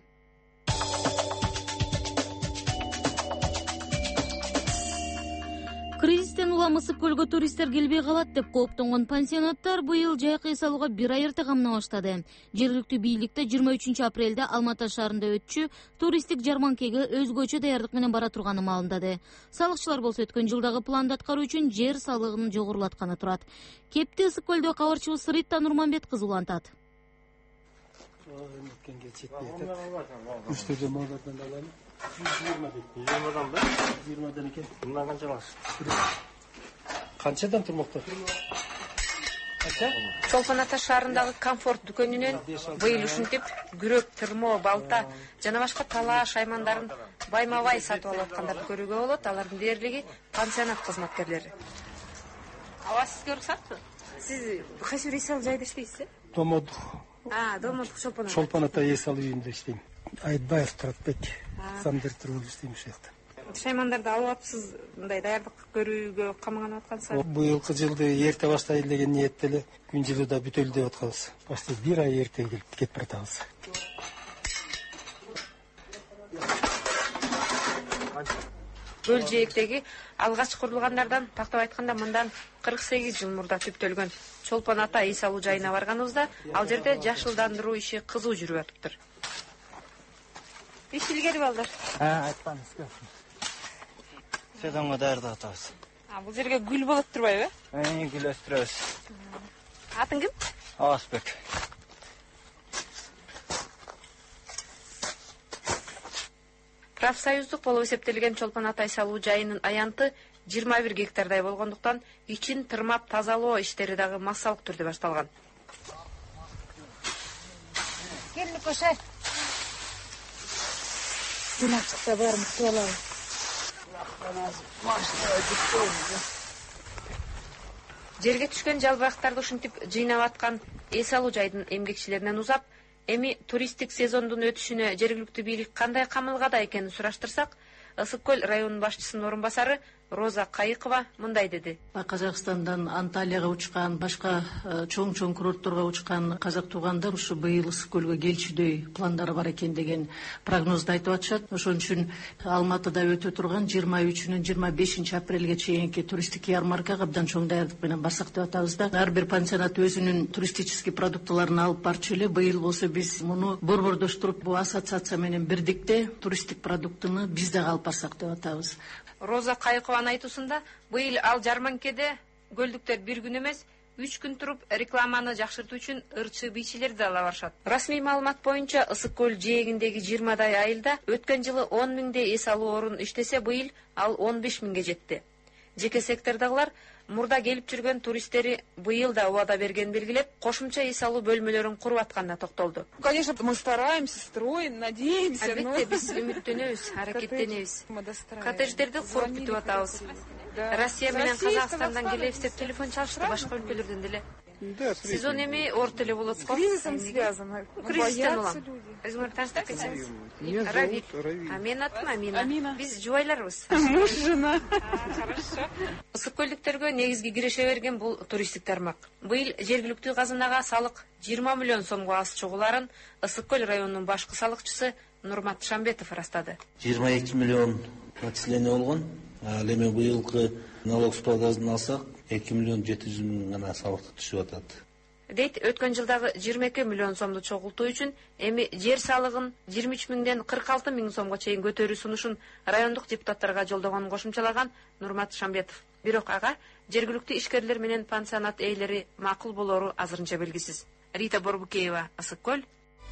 Кризистен улам ысык көлгө туристтер келбей калат деп кооптонгон пансионаттар быйыл жайкы эс алууга бир ай эрте камына баштады. Жергиликтүү бийликте жыйырма үчүнчү апрелде Алматы шаарында өтчү туристтик жарманкеге өзгөчө даярдык менен бара турганы маалымдады. Салыкчылар болсо өткөн жылдагы планды аткаруу үчүн жер салыгын жогорулатканы турат. Кепти ысык көлдө кабарчыбыз Рита Нурманбет кызы улантат. Канчадан турмакта? Чолпон Ата шаарындагы комфорт дүкөнүнөн быйыл ушинтип күрөк, тырмоо, балта жана башка талаа шаймандарын байма-бай сатып алып аткандарды көрүүгө болот. Алардын дээрлиги пансионат кызматкерлери. Аба сизге уруксатпы? Сиз кайсы бир эс алуу жайда иштейсиз? Домодук. А, Домодук Чолпон Ата. Чолпон Ата эс алуу үйүндө иштейм. Айтбаев Туратбек. Замдиректор болуп иштейм ушул жакта. Шаймандарды алып алыпсыз, мындай даярдык көрүүгө камаганып аткансыз. Быйылкы жылды эрте баштайлы деген ниетте эле күн жылыда бүтөлү деп атканбыз. Башта бир ай эрте келип кетип баратабыз. Көл жээктеги алгач курулгандардан тактап айтканда мындан кырк сегиз жыл мурда түптөлгөн Чолпон Ата эс алуу жайына барганыбызда ал жерде жашылдандыруу иши кызуу жүрүп атыптыр. Иш илгери балдар. А, айтпаңыз көп. Сезонго даярдап атабыз. А, бул жерге гүл болот турбайбы? Э, гүл өстүрөбүз. Атың ким? Абасбек. Профсоюздук болуп эсептелген Чолпон Ата эс алуу жайынын аянты жыйырма бир гектардай болгондуктан ичин тырмап тазалоо иштери дагы массалык түрдө башталган. Келип коша. Динакчыкта барын күтүп алабыз. Жерге түшкөн жалбырактарды ушинтип жыйнап аткан эс алуу жайдын эмгекчилеринен узап, эми туристтик сезондун өтүшүнө жергиликтүү бийлик кандай камылгада экенин сураштырсак, Ысык көл районунун башчысынын орун басары Роза Кайыкова мындай деди. Казакстандан Анталияга учкан, башка чоң-чоң курортторго учкан казак туугандар ушу быйыл Ысык көлгө келчүдөй пландары бар экен деген прогнозду айтып атышат. Ошон үчүн Алматыда өтө турган жыйырма үчүнөн жыйырма бешинчи апрелге чейинки туристтик ярмаркага абдан чоң даярдык менен барсак деп атабыз да. Ар бир пансионат өзүнүн туристический продуктыларын алып барчу эле. Быйыл болсо биз муну борбордоштуруп, бу ассоциация менен бирдикте туристтик продуктуну биз дагы алып барсак деп атабыз. Роза Кайыкованын айтуусунда быйыл ал жарманкеде көлдүктөр бир күн эмес үч күн туруп рекламаны жакшыртуу үчүн ырчы бийчилерди да ала барышат. Расмий маалымат боюнча Ысык көл жээгиндеги жыйырмадай айылда өткөн жылы он миңдей эс алуу орун иштесе, быйыл ал он беш миңге жетти. Жеке сектордагылар мурда келип жүргөн туристтери быйыл да убада бергенин белгилеп, кошумча эс алуу бөлмөлөрүн куруп атканына токтолду. Конечно, мы стараемся, строим, надеемся. Албетте биз үмүттөнөбүз, аракеттенебиз. Коттедждерди куруп бүтүп атабыз. Россия менен Казакстандан келебиз деп телефон чалышты, башка өлкөлөрдөн деле. Сиз оны эми орто эле болот. С кризисом связано. Кризистен улам. Өзүңөр таныштап кетсеңиз. Равиль. А менин атым Амина. Биз жубайларбыз. Муж, жена. Хорошо. Ысык көлдүктөргө негизги киреше берген бул туристтик тармак. Быйыл жергиликтүү казынага салык жыйырма миллион сомго аз чогуларын Ысык көл районунун башкы салыкчысы Нурмат Шамбетов растады. жыйырма эки миллион начисление болгон. Ал эми быйылкы налог с продажын алсак эки миллион жети жүз миң гана салык түшүп атат. Дейт, өткөн жылдагы жыйырма эки миллион сомду чогултуу үчүн эми жер салыгын жыйырма үч миңден кырк алты миң сомго чейин көтөрүү сунушун райондук депутаттарга жолдогонун кошумчалаган Нурмат Шамбетов. Бирок ага жергиликтүү ишкерлер менен пансионат ээлери макул болору азырынча белгисиз. Рита Борбукеева, Ысык көл.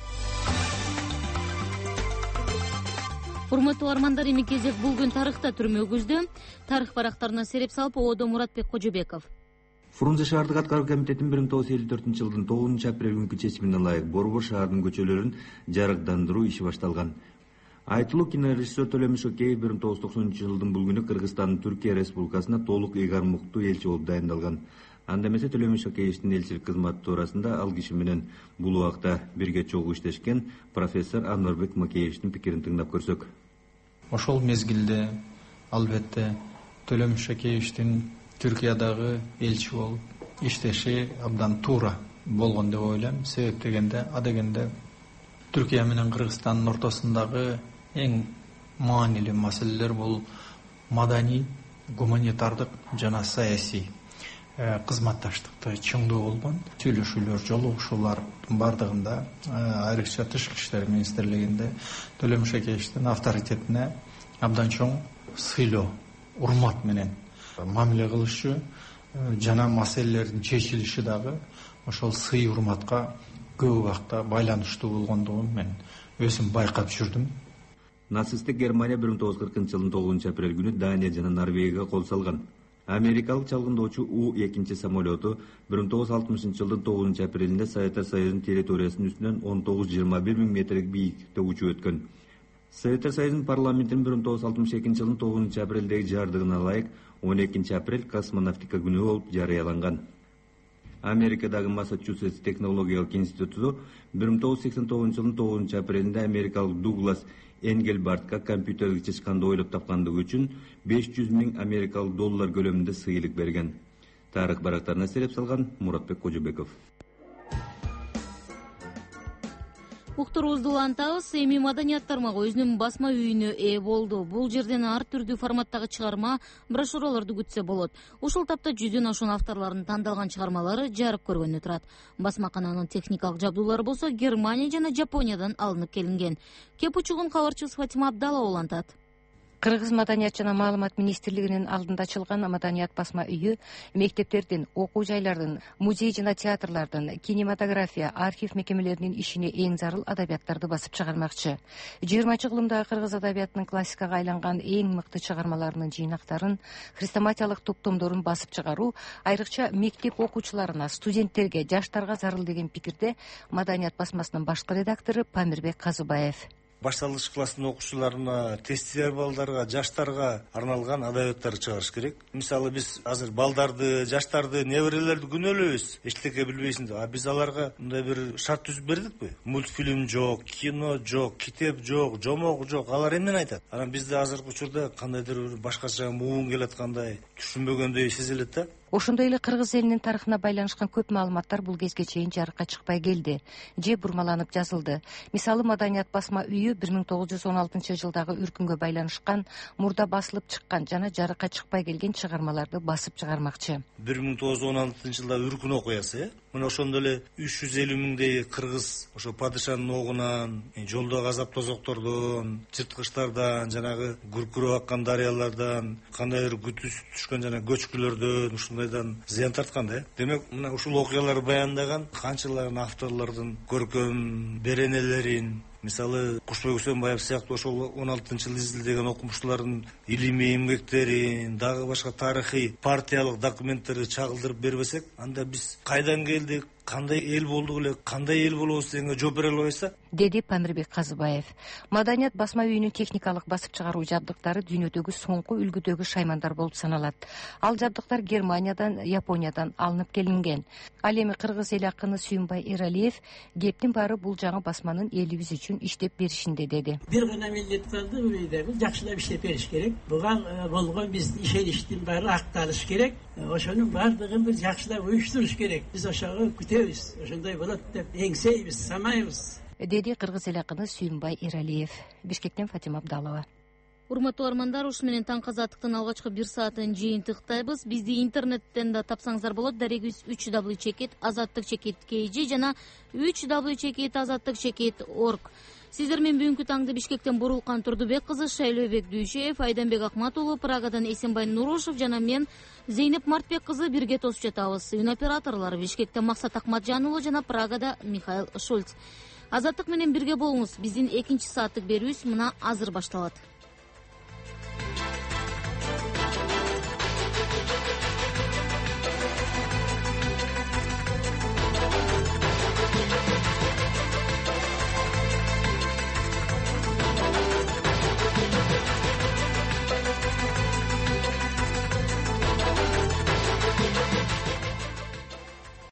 Урматтуу армандар, эми кезек бул күн тарыхта түрмөгүздө. Тарых барактарына сереп салып Оодо Муратбек Кожобеков. Фрунзе шаардык аткаруу комитетинин бир миң тогуз жүз элүү төртүнчү жылдын тогузунчу апрель күнкү чечимине ылайык Борбор шаарынын көчөлөрүн жарыктандыруу иши башталган. Айтылуу кинорежиссер Төлөм Шокеев бир миң тогуз жүз токсонунчу жылдын бул күнү Кыргызстандын Түркия Республикасына толук ыйгармуктуу элчи болуп дайындалган. Анда эмесе Төлөм Шокеевдин элчилик кызматы туурасында ал киши менен бул убакта бирге чогуу иштешкен профессор Анварбек Макеевичтин пикирин тыңдап көрсөк. Ошол мезгилде албетте Төлөм Шокеевичтин Түркиядагы элчи болуп иштеши абдан туура болгон деп ойлойм. Себеп дегенде, а дегенде Түркия менен Кыргызстандын ортосундагы эң маанилүү маселелер бул маданий, гуманитардык жана саясий кызматташтыкты чыңдоо болгон. Сүйлөшүүлөр, жолугушуулардын бардыгында айрыкча тышкы иштер министрлигинде Төлөм Шокеевичтин авторитетине абдан чоң сыйлоо, урмат менен мамиле кылышы жана маселелердин чечилиши дагы ошол сый урматка көп убакта байланыштуу болгондугун мен өзүм байкап жүрдүм. Нацисттик Германия бир миң тогуз жүз кыркынчы жылдын тогузунчу апрель күнү Дания жана Норвегияга кол салган. Америкалык чалгындоочу У экинчи самолету бир миң тогуз жүз алтымышынчы жылдын тогузунчу апрелинде Советтер Союзунун территориясынын үстүнөн он тогуз жыйырма бир миң метрлик бийиктикте учуп өткөн. Советтер Союзунун парламентинин бир миң тогуз жүз алтымыш экинчи жылдын тогузунчу апрелдеги жардыгына ылайык он экинчи апрель космонавтика күнү болуп жарыяланган. Америкадагы Массачусетс технологиялык институту бир миң тогуз жүз сексен тогузунчу жылдын тогузунчу апрелинде америкалык Дуглас Энгельбартка компьютерди чычканды ойлоп тапкандыгы үчүн беш жүз миң америкалык доллар көлөмүндө сыйлык берген. Тарых барактарына сереп салган Муратбек Кожобеков. Уктуруубузду улантабыз. Эми маданият тармагы өзүнүн басма үйүнө ээ болду. Бул жерден ар түрдүү форматтагы чыгарма, брошюраларды күтсө болот. Ушул тапта жүздөн ашуун авторлордун тандалган чыгармалары жарык көргөнү турат. Басмакананын техникалык жабдуулары болсо Германия жана Жапониядан алынып келинген. Кеп учугун кабарчыбыз Фатима Абдалова улантат. Кыргыз маданият жана маалымат министрлигинин алдында ачылган маданият басма үйү мектептердин, окуу жайлардын, музей жана театрлардын, кинематография, архив мекемелеринин ишине эң зарыл адабияттарды басып чыгармакчы. жыйырманчы кылымдагы кыргыз адабиятынын классикага айланган эң мыкты чыгармаларынын жыйнактарын, хрестоматиялык топтомдорун басып чыгаруу айрыкча мектеп окуучуларына, студенттерге, жаштарга зарыл деген пикирде маданият басмасынын башкы редактору Памирбек Казыбаев. Башталгыч класстын окуучуларына, тестилер балдарга, жаштарга арналган адабияттарды чыгарыш керек. Мисалы биз азыр балдарды, жаштарды, неберелерди күнөөлөйбүз, эчтеке билбейсиң деп. А биз аларга мындай бир шарт түзүп бердикпи? Мультфильм жок, кино жок, китеп жок, жомок жок. Алар эмнени айтат? Анан бизде азыркы учурда кандайдыр бир башкача муун келаткандай, түшүнбөгөндөй сезилет да. Ошондой эле кыргыз элинин тарыхына байланышкан көп маалыматтар бул кезге чейин жарыкка чыкпай келди же бурмаланып жазылды. Мисалы маданият басма үйү бир миң тогуз жүз он алтынчы жылдагы үркүнгө байланышкан, мурда басылып чыккан жана жарыкка чыкпай келген чыгармаларды басып чыгармакчы. бир миң тогуз жүз он алтынчы жылда үркүн окуясы, э? Мына ошондо эле үч жүз элүү миңдей кыргыз ошо падышанын огунан, жолдогу азап тозоктордон, жырткычтардан, жанагы гүркүрөп аккан дарыялардан, кандайдыр күтүс түшкөн жана көчкүлөрдөн ушундайдан зыян тарткан да. Демек, мына ушул окуяларды баяндаган канчалыгын авторлордун көркөм беренелерин, мисалы Кушбек Үсөнбаев сыяктуу ошол он алтынчы жылы изилдеген окумуштуулардын илимий эмгектерин, дагы башка тарыхый партиялык документтерди чагылдырып бербесек, анда биз кайдан келдик, кандай эл болдук эле, кандай эл болобуз дегенге жооп бере албайбыз, деди Памирбек Казыбаев. Маданият басма үйүнүн техникалык басып чыгаруу жабдыктары дүйнөдөгү соңку үлгүдөгү шаймандар болуп саналат. Ал жабдыктар Германиядан, Япониядан алынып келинген. Ал эми кыргыз эл акыны Сүйүнбай Эралиев кептин баары бул жаңы басманын элибиз үчүн иштеп беришинде деди. Бир гана милдет калды, бул жакшылап иштеп бериш керек. Буга болгон биздин ишеничтин баары акталыш керек. Ошонун баардыгын бир жакшылап уюштуруш керек. Биз ошого күтөбүз. Ошондой болот деп эңсейбиз, санайбыз, деди кыргыз эл акыны Сүйүнбай Эралиев. Бишкектен Фатима Абдалова. Урматтуу армандар, ушу менен таңкы азаттыктын алгачкы бир саатын жыйынтыктайбыз. Бизди интернеттен да тапсаңыздар болот. Дарегибиз үч дабл ю чекит азаттык чекит kg жана үч дабл ю чекит азаттык чекит орг. Сиздер менен бүгүнкү таңды Бишкектен Бурулкан Турдубек кызы, Шайлообек Дүйшеев, Айданбек Акмат уулу, Прагадан Эсенбай Нурушев жана мен Зейнеп Мартбек кызы бирге тосуп жатабыз. Үн операторлор Бишкектен Максат Акматжан уулу жана Прагада Михаил Шульц. Азаттык менен бирге болуңуз. Биздин экинчи сааттык берүүбүз мына азыр башталат.